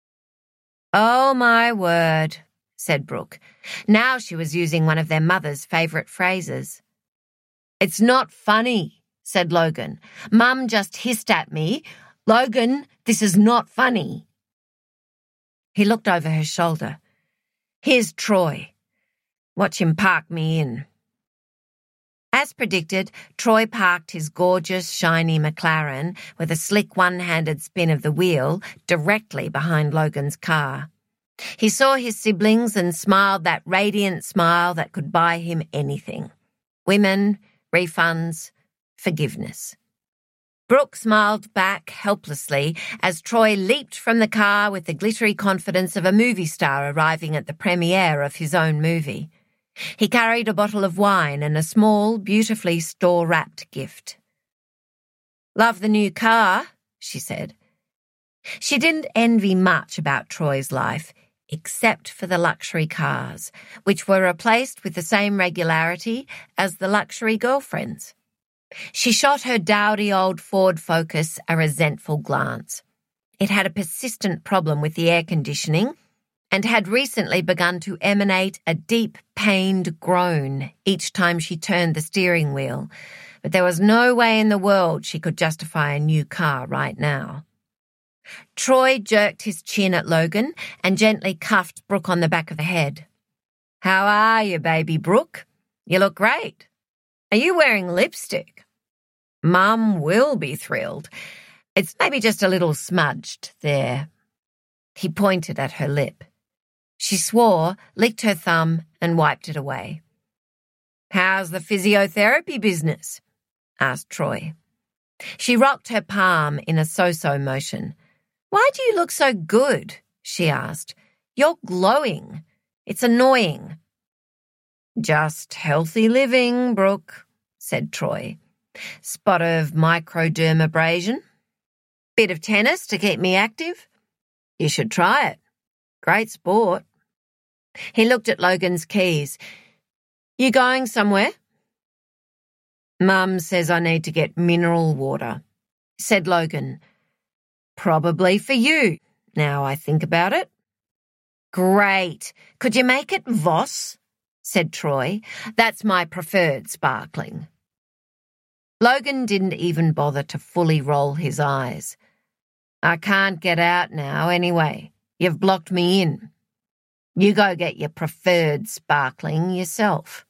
Oh, my word, said Brooke. Now she was using one of their mother's favourite phrases. It's not funny, said Logan. Mum just hissed at me. Logan, this is not funny. He looked over her shoulder. Here's Troy. Watch him park me in. As predicted, Troy parked his gorgeous, shiny McLaren with a slick one-handed spin of the wheel directly behind Logan's car. He saw his siblings and smiled that radiant smile that could buy him anything. Women, refunds, forgiveness. Brooke smiled back helplessly as Troy leaped from the car with the glittery confidence of a movie star arriving at the premiere of his own movie. He carried a bottle of wine and a small, beautifully store-wrapped gift. Love the new car, she said. She didn't envy much about Troy's life, except for the luxury cars, which were replaced with the same regularity as the luxury girlfriends. She shot her dowdy old Ford Focus a resentful glance. It had a persistent problem with the air conditioning and had recently begun to emanate a deep, pained groan each time she turned the steering wheel, but there was no way in the world she could justify a new car right now. Troy jerked his chin at Logan and gently cuffed Brooke on the back of the head. How are you, baby Brooke? You look great. Are you wearing lipstick? Mum will be thrilled. It's maybe just a little smudged there. He pointed at her lip. She swore, licked her thumb, and wiped it away. How's the physiotherapy business? Asked Troy. She rocked her palm in a so-so motion. Why do you look so good? She asked. You're glowing. It's annoying. Just healthy living, Brooke, said Troy. Spot of microdermabrasion. Bit of tennis to keep me active. You should try it. Great sport. He looked at Logan's keys. You going somewhere? Mum says I need to get mineral water, said Logan. Probably for you, now I think about it. Great. Could you make it Voss? Said Troy. That's my preferred sparkling. Logan didn't even bother to fully roll his eyes. I can't get out now anyway. You've blocked me in. You go get your preferred sparkling yourself.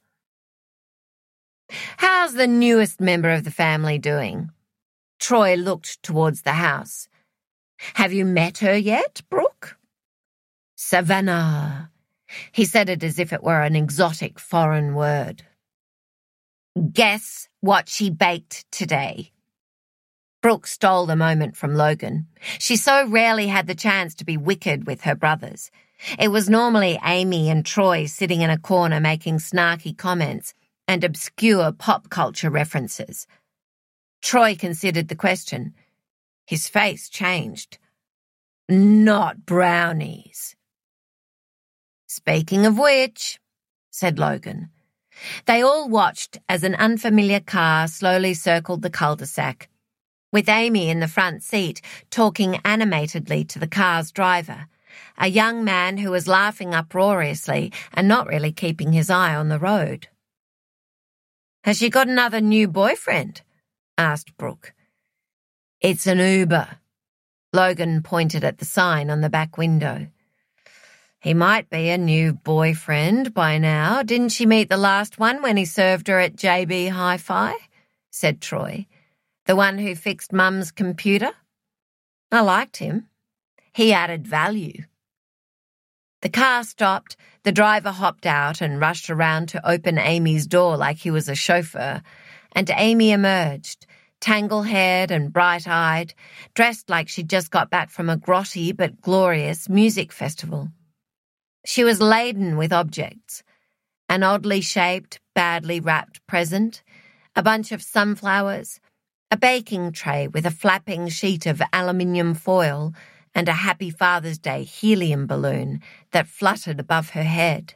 How's the newest member of the family doing? Troy looked towards the house. Have you met her yet, Brooke? Savannah. He said it as if it were an exotic foreign word. Guess what she baked today? Brooke stole the moment from Logan. She so rarely had the chance to be wicked with her brothers. It was normally Amy and Troy sitting in a corner making snarky comments and obscure pop culture references. Troy considered the question. His face changed. Not brownies. Speaking of which, said Logan. They all watched as an unfamiliar car slowly circled the cul-de-sac, with Amy in the front seat talking animatedly to the car's driver, a young man who was laughing uproariously and not really keeping his eye on the road. Has she got another new boyfriend? Asked Brooke. It's an Uber. Logan pointed at the sign on the back window. He might be a new boyfriend by now. Didn't she meet the last one when he served her at J B Hi-Fi? Said Troy. The one who fixed Mum's computer? I liked him. He added value. The car stopped, the driver hopped out and rushed around to open Amy's door like he was a chauffeur, and Amy emerged, tangle-haired and bright-eyed, dressed like she'd just got back from a grotty but glorious music festival. She was laden with objects, an oddly shaped, badly wrapped present, a bunch of sunflowers, a baking tray with a flapping sheet of aluminium foil, and a Happy Father's Day helium balloon that fluttered above her head.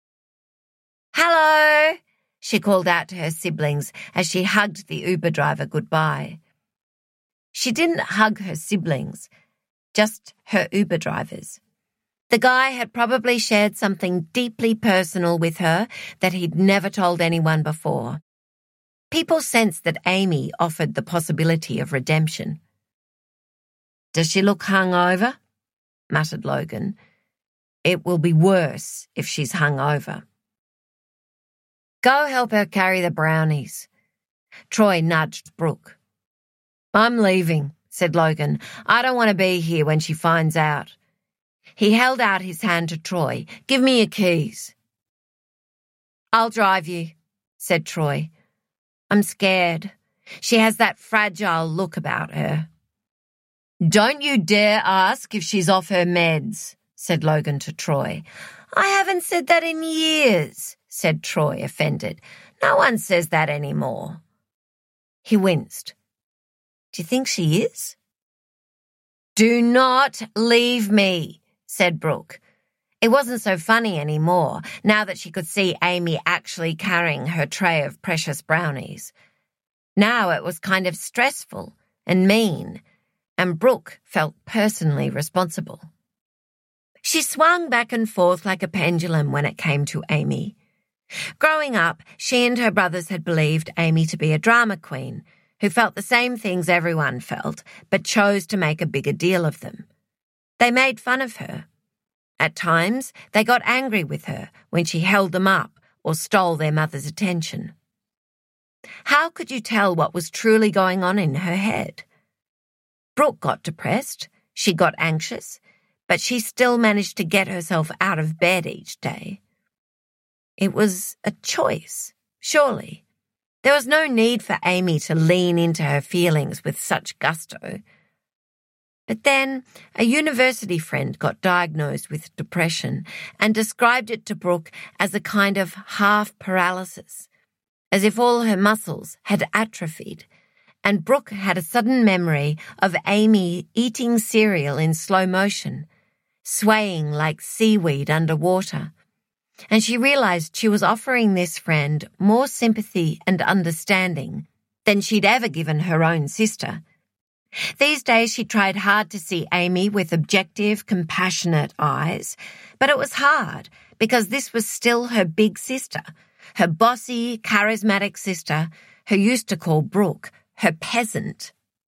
"Hello," she called out to her siblings as she hugged the Uber driver goodbye. She didn't hug her siblings, just her Uber drivers. The guy had probably shared something deeply personal with her that he'd never told anyone before. People sensed that Amy offered the possibility of redemption. "Does she look hungover?" muttered Logan. "It will be worse if she's hungover." "Go help her carry the brownies." Troy nudged Brooke. "I'm leaving," said Logan. "I don't want to be here when she finds out." He held out his hand to Troy. "Give me your keys." "I'll drive you," said Troy. "I'm scared. She has that fragile look about her." "Don't you dare ask if she's off her meds," said Logan to Troy. "I haven't said that in years," said Troy, offended. "No one says that anymore." He winced. "Do you think she is?" "Do not leave me," said Brooke. It wasn't so funny anymore, now that she could see Amy actually carrying her tray of precious brownies. Now it was kind of stressful and mean, and Brooke felt personally responsible. She swung back and forth like a pendulum when it came to Amy. Growing up, she and her brothers had believed Amy to be a drama queen, who felt the same things everyone felt, but chose to make a bigger deal of them. They made fun of her. At times, they got angry with her when she held them up or stole their mother's attention. How could you tell what was truly going on in her head? Brooke got depressed, she got anxious, but she still managed to get herself out of bed each day. It was a choice, surely. There was no need for Amy to lean into her feelings with such gusto. But then a university friend got diagnosed with depression and described it to Brooke as a kind of half paralysis, as if all her muscles had atrophied, and Brooke had a sudden memory of Amy eating cereal in slow motion, swaying like seaweed underwater, and she realized she was offering this friend more sympathy and understanding than she'd ever given her own sister. These days she tried hard to see Amy with objective, compassionate eyes, but it was hard because this was still her big sister, her bossy, charismatic sister who used to call Brooke her peasant.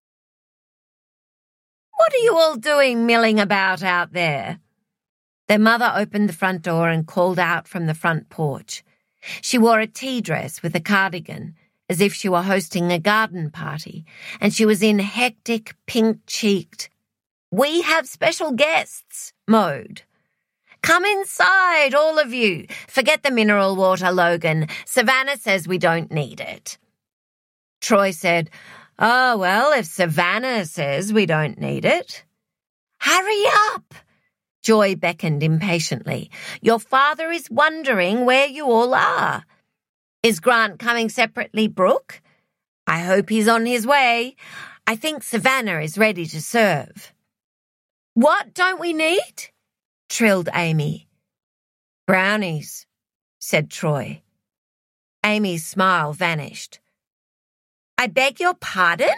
"What are you all doing milling about out there?" Their mother opened the front door and called out from the front porch. She wore a tea dress with a cardigan, as if she were hosting a garden party, and she was in hectic, pink-cheeked, "We have special guests" mode. "Come inside, all of you. Forget the mineral water, Logan. Savannah says we don't need it." Troy said, "Oh, well, if Savannah says we don't need it." "Hurry up!" Joy beckoned impatiently. "Your father is wondering where you all are. Is Grant coming separately, Brooke? I hope he's on his way. I think Savannah is ready to serve." "What don't we need?" trilled Amy. "Brownies," said Troy. Amy's smile vanished. "I beg your pardon?"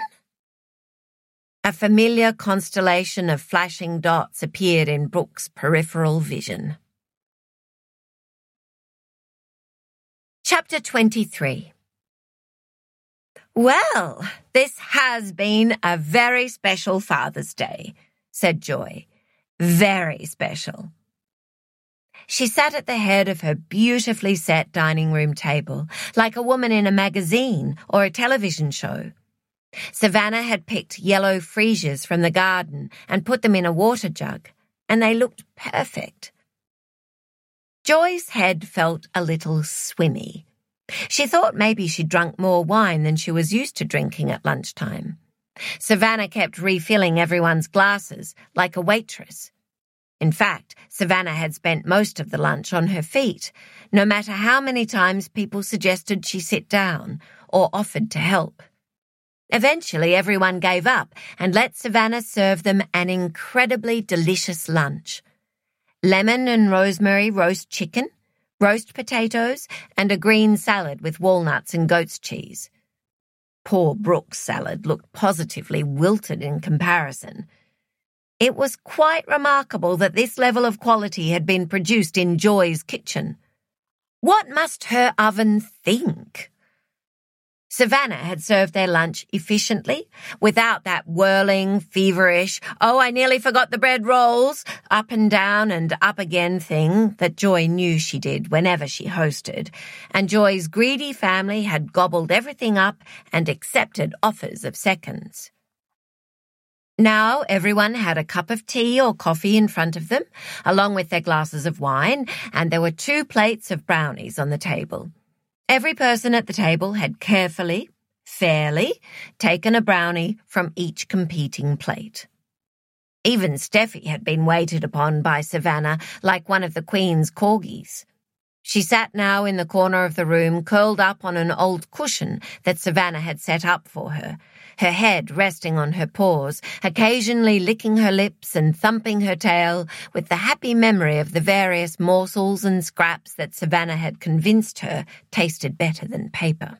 A familiar constellation of flashing dots appeared in Brooke's peripheral vision. Chapter twenty-three. "Well, this has been a very special Father's Day," said Joy. "Very special." She sat at the head of her beautifully set dining room table, like a woman in a magazine or a television show. Savannah had picked yellow freesias from the garden and put them in a water jug, and they looked perfect. Joy's head felt a little swimmy. She thought maybe she'd drunk more wine than she was used to drinking at lunchtime. Savannah kept refilling everyone's glasses like a waitress. In fact, Savannah had spent most of the lunch on her feet, no matter how many times people suggested she sit down or offered to help. Eventually, everyone gave up and let Savannah serve them an incredibly delicious lunch. Lemon and rosemary roast chicken, roast potatoes, and a green salad with walnuts and goat's cheese. Poor Brooke's salad looked positively wilted in comparison. It was quite remarkable that this level of quality had been produced in Joy's kitchen. What must her oven think? Savannah had served their lunch efficiently, without that whirling, feverish, oh, I nearly forgot the bread rolls, up and down and up again thing that Joy knew she did whenever she hosted, and Joy's greedy family had gobbled everything up and accepted offers of seconds. Now everyone had a cup of tea or coffee in front of them, along with their glasses of wine, and there were two plates of brownies on the table. Every person at the table had carefully, fairly, taken a brownie from each competing plate. Even Steffi had been waited upon by Savannah like one of the Queen's corgis. She sat now in the corner of the room, curled up on an old cushion that Savannah had set up for her, her head resting on her paws, occasionally licking her lips and thumping her tail with the happy memory of the various morsels and scraps that Savannah had convinced her tasted better than paper.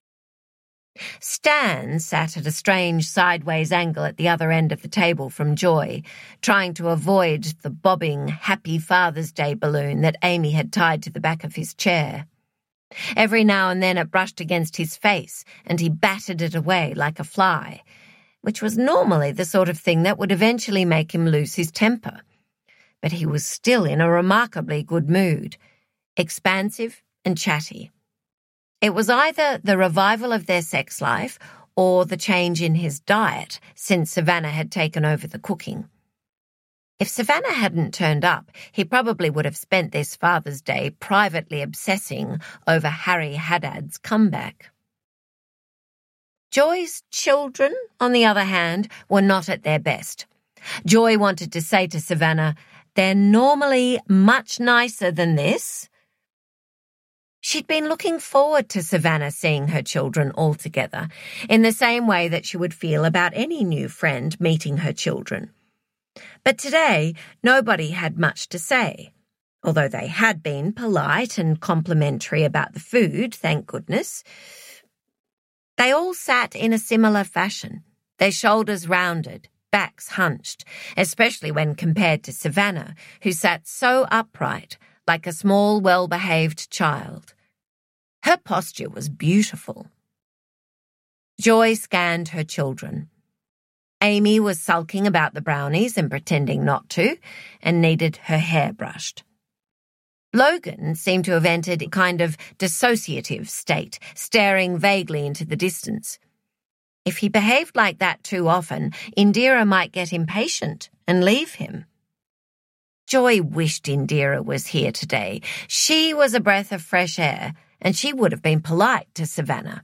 Stan sat at a strange sideways angle at the other end of the table from Joy, trying to avoid the bobbing Happy Father's Day balloon that Amy had tied to the back of his chair. Every now and then it brushed against his face, and he batted it away like a fly, which was normally the sort of thing that would eventually make him lose his temper. But he was still in a remarkably good mood, expansive and chatty. It was either the revival of their sex life or the change in his diet since Savannah had taken over the cooking. If Savannah hadn't turned up, he probably would have spent this Father's Day privately obsessing over Harry Haddad's comeback. Joy's children, on the other hand, were not at their best. Joy wanted to say to Savannah, "They're normally much nicer than this." She'd been looking forward to Savannah seeing her children all together, in the same way that she would feel about any new friend meeting her children. But today, nobody had much to say, although they had been polite and complimentary about the food, thank goodness. They all sat in a similar fashion, their shoulders rounded, backs hunched, especially when compared to Savannah, who sat so upright, like a small, well-behaved child. Her posture was beautiful. Joy scanned her children. Amy was sulking about the brownies and pretending not to, and needed her hair brushed. Logan seemed to have entered a kind of dissociative state, staring vaguely into the distance. If he behaved like that too often, Indira might get impatient and leave him. Joy wished Indira was here today. She was a breath of fresh air, and she would have been polite to Savannah.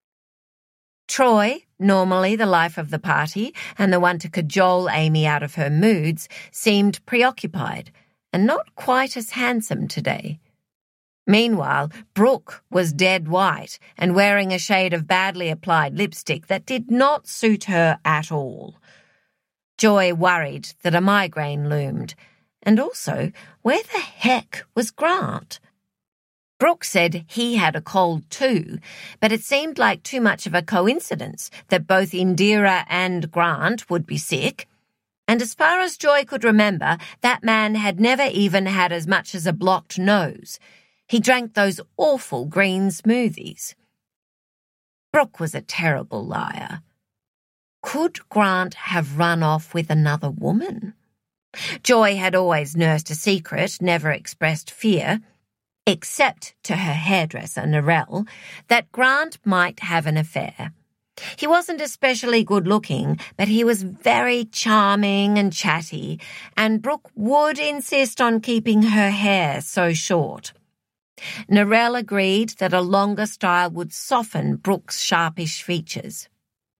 Troy, normally the life of the party and the one to cajole Amy out of her moods, seemed preoccupied and not quite as handsome today. Meanwhile, Brooke was dead white and wearing a shade of badly applied lipstick that did not suit her at all. Joy worried that a migraine loomed. And also, where the heck was Grant? Brooke said he had a cold too, but it seemed like too much of a coincidence that both Indira and Grant would be sick. And as far as Joy could remember, that man had never even had as much as a blocked nose. He drank those awful green smoothies. Brooke was a terrible liar. Could Grant have run off with another woman? Joy had always nursed a secret, never expressed fear, except to her hairdresser, Narelle, that Grant might have an affair. He wasn't especially good-looking, but he was very charming and chatty, and Brooke would insist on keeping her hair so short. Narelle agreed that a longer style would soften Brooke's sharpish features.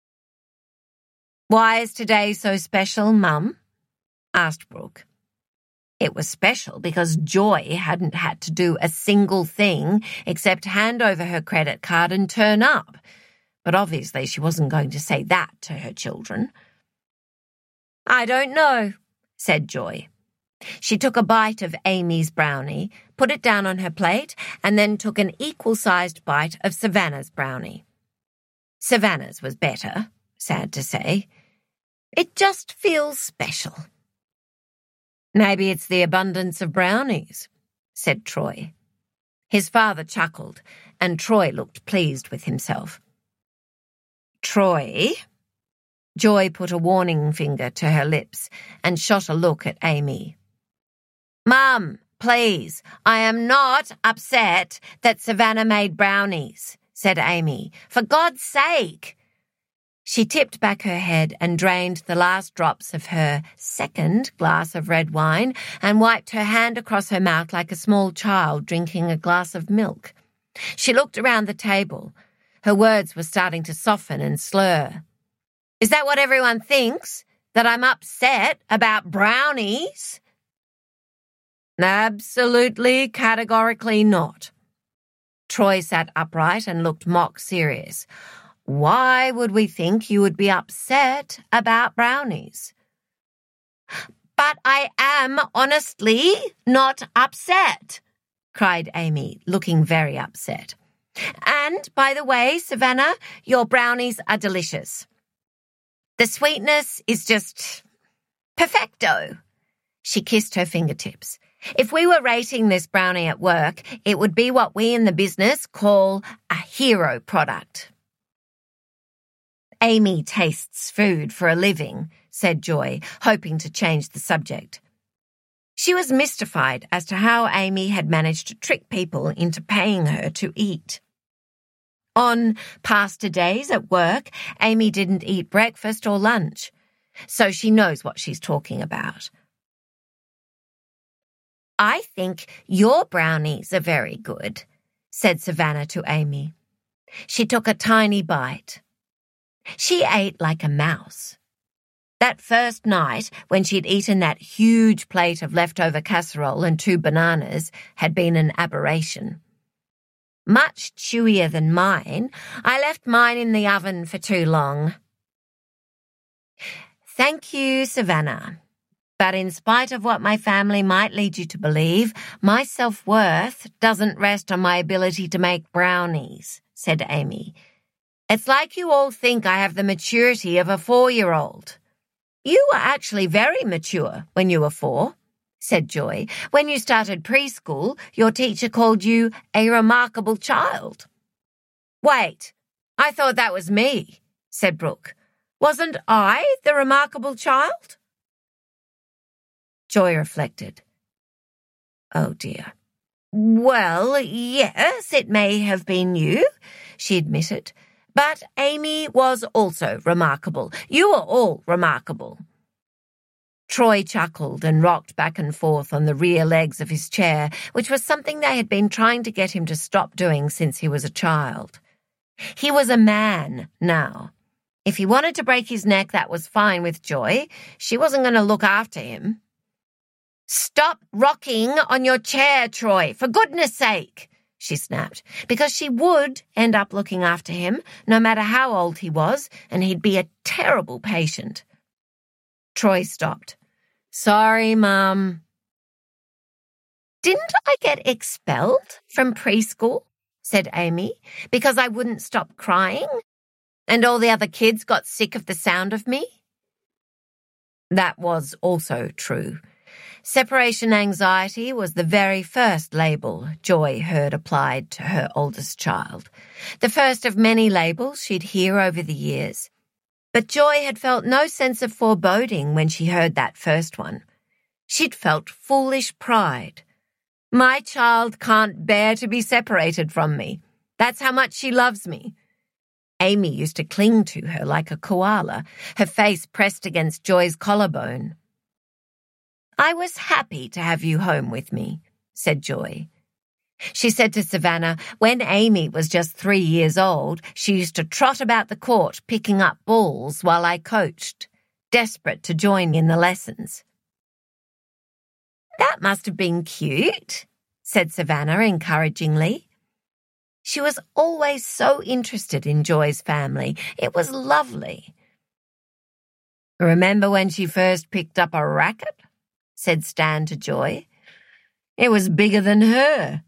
"Why is today so special, Mum?" asked Brooke. It was special because Joy hadn't had to do a single thing except hand over her credit card and turn up. but obviously she wasn't going to say that to her children. "I don't know," said Joy. She took a bite of Amy's brownie, put it down on her plate, and then took an equal-sized bite of Savannah's brownie. Savannah's was better, sad to say. It just feels special. "Maybe it's the abundance of brownies," said Troy. His father chuckled, and Troy looked pleased with himself. "Troy?" Joy put a warning finger to her lips and shot a look at Amy. "Mum, please, I am not upset that Savannah made brownies," said Amy. "For God's sake." She tipped back her head and drained the last drops of her second glass of red wine and wiped her hand across her mouth like a small child drinking a glass of milk. She looked around the table. Her words were starting to soften and slur. "Is that what everyone thinks? That I'm upset about brownies?" "Absolutely, categorically not." Troy sat upright and looked mock serious. "Why would we think you would be upset about brownies?" "But I am honestly not upset," cried Amy, looking very upset. "And, by the way, Savannah, your brownies are delicious. The sweetness is just perfecto." She kissed her fingertips. "If we were rating this brownie at work, it would be what we in the business call a hero product." "Amy tastes food for a living," said Joy, hoping to change the subject. She was mystified as to how Amy had managed to trick people into paying her to eat. On past days at work, Amy didn't eat breakfast or lunch, so she knows what she's talking about. "I think your brownies are very good," said Savannah to Amy. She took a tiny bite. She ate like a mouse. That first night, when she'd eaten that huge plate of leftover casserole and two bananas, had been an aberration. "Much chewier than mine. I left mine in the oven for too long." "Thank you, Savannah. But in spite of what my family might lead you to believe, my self-worth doesn't rest on my ability to make brownies," said Amy. "It's like you all think I have the maturity of a four-year-old." "You were actually very mature when you were four," said Joy. "When you started preschool, your teacher called you a remarkable child." "Wait, I thought that was me," said Brooke. "Wasn't I the remarkable child?" Joy reflected. "Oh dear. Well, yes, it may have been you," she admitted. "But Amy was also remarkable. You were all remarkable." Troy chuckled and rocked back and forth on the rear legs of his chair, which was something they had been trying to get him to stop doing since he was a child. He was a man now. If he wanted to break his neck, that was fine with Joy. She wasn't going to look after him. "Stop rocking on your chair, Troy, for goodness sake," she snapped, because she would end up looking after him, no matter how old he was, and he'd be a terrible patient. Troy stopped. "Sorry, Mum." "Didn't I get expelled from preschool?" said Amy, "because I wouldn't stop crying, and all the other kids got sick of the sound of me?" That was also true. Separation anxiety was the very first label Joy heard applied to her oldest child, the first of many labels she'd hear over the years. But Joy had felt no sense of foreboding when she heard that first one. She'd felt foolish pride. My child can't bear to be separated from me. That's how much she loves me. Amy used to cling to her like a koala, her face pressed against Joy's collarbone. "I was happy to have you home with me," said Joy. She said to Savannah, when Amy was just three years old, she used to trot about the court picking up balls while I coached, desperate to join in the lessons. "That must have been cute," said Savannah encouragingly. She was always so interested in Joy's family. It was lovely. "Remember when she first picked up a racket?" said Stan to Joy. "It was bigger than her."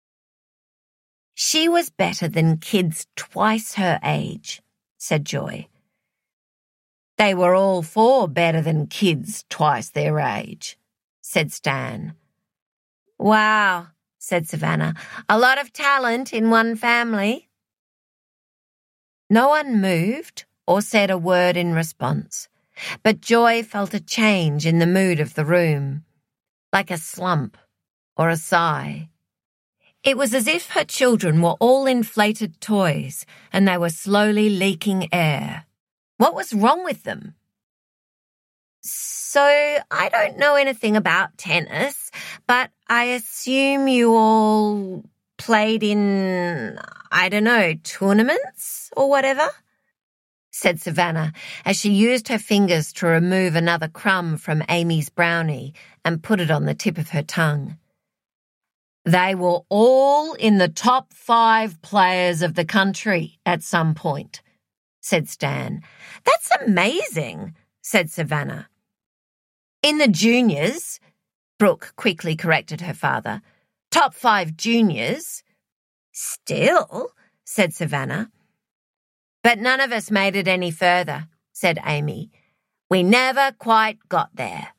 "She was better than kids twice her age," said Joy. "They were all four better than kids twice their age," said Stan. "Wow," said Savannah. "A lot of talent in one family." No one moved or said a word in response, but Joy felt a change in the mood of the room, like a slump or a sigh. It was as if her children were all inflated toys and they were slowly leaking air. What was wrong with them? "So, I don't know anything about tennis, but I assume you all played in, I don't know, tournaments or whatever?" said Savannah as she used her fingers to remove another crumb from Amy's brownie and put it on the tip of her tongue. "They were all in the top five players of the country at some point," said Stan. "That's amazing," said Savannah. "In the juniors," Brooke quickly corrected her father. "Top five juniors." "Still," said Savannah. "But none of us made it any further," said Amy. "We never quite got there."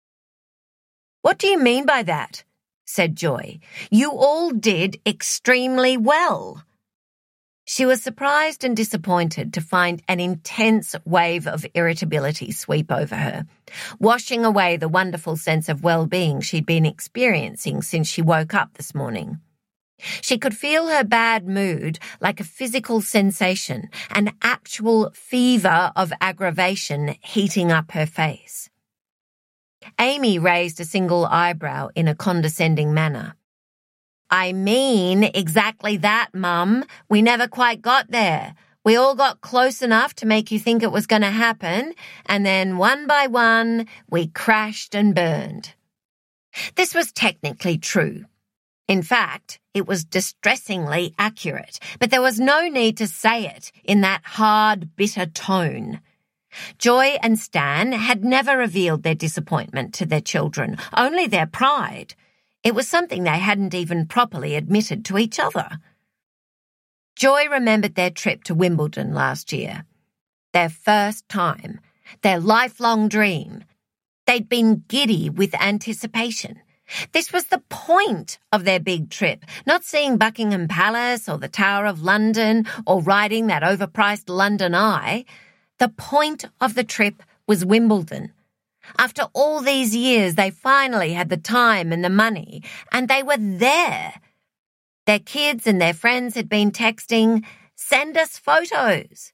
"What do you mean by that?" said Joy. "You all did extremely well." She was surprised and disappointed to find an intense wave of irritability sweep over her, washing away the wonderful sense of well-being she'd been experiencing since she woke up this morning. She could feel her bad mood like a physical sensation, an actual fever of aggravation heating up her face. Amy raised a single eyebrow in a condescending manner. "I mean exactly that, Mum. We never quite got there. We all got close enough to make you think it was going to happen, and then one by one, we crashed and burned." This was technically true. In fact, it was distressingly accurate, but there was no need to say it in that hard, bitter tone. Joy and Stan had never revealed their disappointment to their children, only their pride. It was something they hadn't even properly admitted to each other. Joy remembered their trip to Wimbledon last year. Their first time, their lifelong dream. They'd been giddy with anticipation. This was the point of their big trip, not seeing Buckingham Palace or the Tower of London or riding that overpriced London Eye. The point of the trip was Wimbledon. After all these years, they finally had the time and the money, and they were there. Their kids and their friends had been texting, "Send us photos."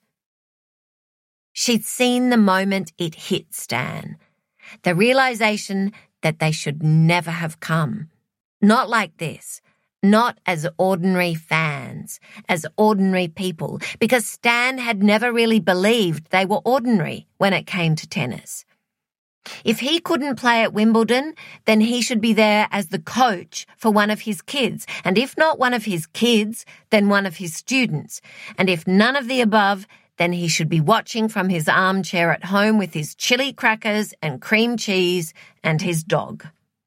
She'd seen the moment it hit Stan, the realization that they should never have come. Not like this. Not as ordinary fans, as ordinary people, because Stan had never really believed they were ordinary when it came to tennis. If he couldn't play at Wimbledon, then he should be there as the coach for one of his kids, and if not one of his kids, then one of his students, and if none of the above, then he should be watching from his armchair at home with his chili crackers and cream cheese and his dog.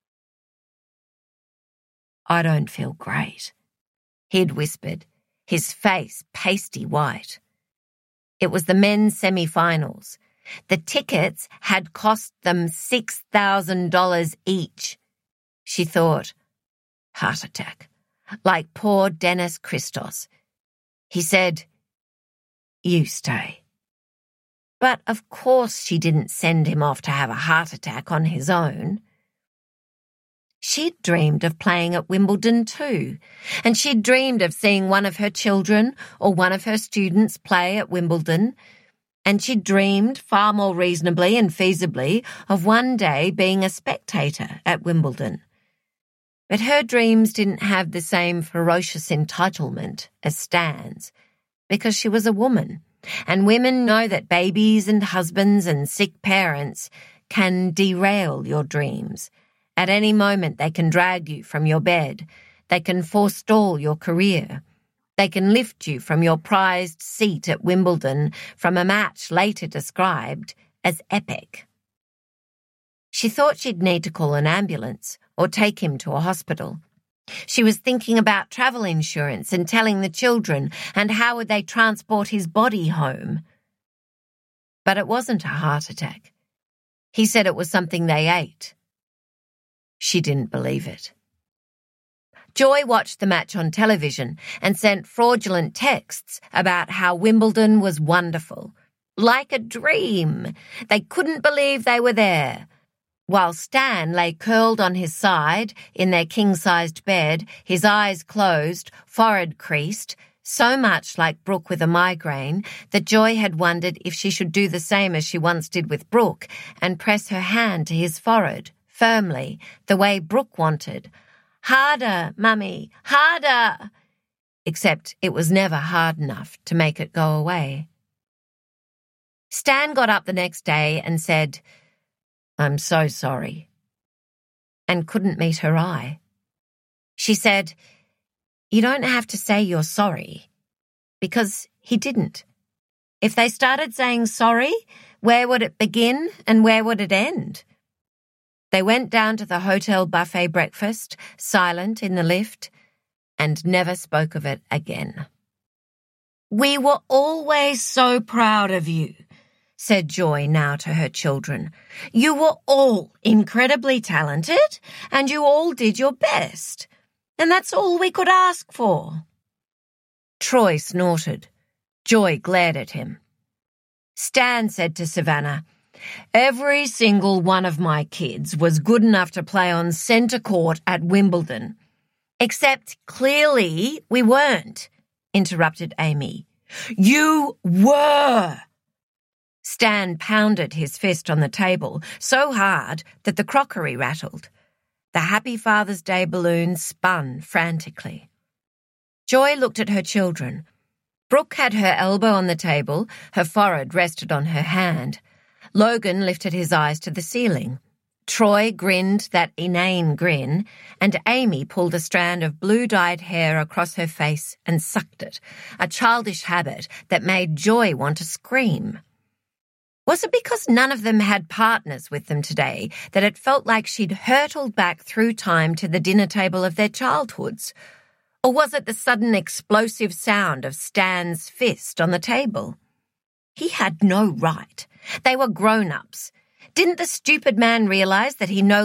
"I don't feel great," he'd whispered, his face pasty white. It was the men's semi-finals. The tickets had cost them six thousand dollars each. She thought, heart attack, like poor Dennis Christos. He said, "You stay." But of course she didn't send him off to have a heart attack on his own. She'd dreamed of playing at Wimbledon too, and she'd dreamed of seeing one of her children or one of her students play at Wimbledon, and she'd dreamed, far more reasonably and feasibly, of one day being a spectator at Wimbledon. But her dreams didn't have the same ferocious entitlement as Stan's, because she was a woman, and women know that babies and husbands and sick parents can derail your dreams. At any moment they can drag you from your bed. They can forestall your career. They can lift you from your prized seat at Wimbledon from a match later described as epic. She thought she'd need to call an ambulance or take him to a hospital. She was thinking about travel insurance and telling the children, and how would they transport his body home. But it wasn't a heart attack. He said it was something they ate. She didn't believe it. Joy watched the match on television and sent fraudulent texts about how Wimbledon was wonderful. Like a dream. They couldn't believe they were there. While Stan lay curled on his side in their king-sized bed, his eyes closed, forehead creased, so much like Brooke with a migraine that Joy had wondered if she should do the same as she once did with Brooke and press her hand to his forehead, firmly, the way Brooke wanted. Harder, Mummy, harder! Except it was never hard enough to make it go away. Stan got up the next day and said, "I'm so sorry," and couldn't meet her eye. She said, "You don't have to say you're sorry," because he didn't. If they started saying sorry, where would it begin and where would it end? They went down to the hotel buffet breakfast, silent in the lift, and never spoke of it again. "We were always so proud of you," said Joy now to her children. "You were all incredibly talented, and you all did your best. And that's all we could ask for." Troy snorted. Joy glared at him. Stan said to Savannah, "Every single one of my kids was good enough to play on centre court at Wimbledon. Except clearly we weren't," interrupted Amy. "You were!" Stan pounded his fist on the table so hard that the crockery rattled. The Happy Father's Day balloon spun frantically. Joy looked at her children. Brooke had her elbow on the table, her forehead rested on her hand. Logan lifted his eyes to the ceiling. Troy grinned that inane grin, and Amy pulled a strand of blue-dyed hair across her face and sucked it, a childish habit that made Joy want to scream. Was it because none of them had partners with them today that it felt like she'd hurtled back through time to the dinner table of their childhoods? Or was it the sudden explosive sound of Stan's fist on the table? He had no right. They were grown-ups. Didn't the stupid man realize that he no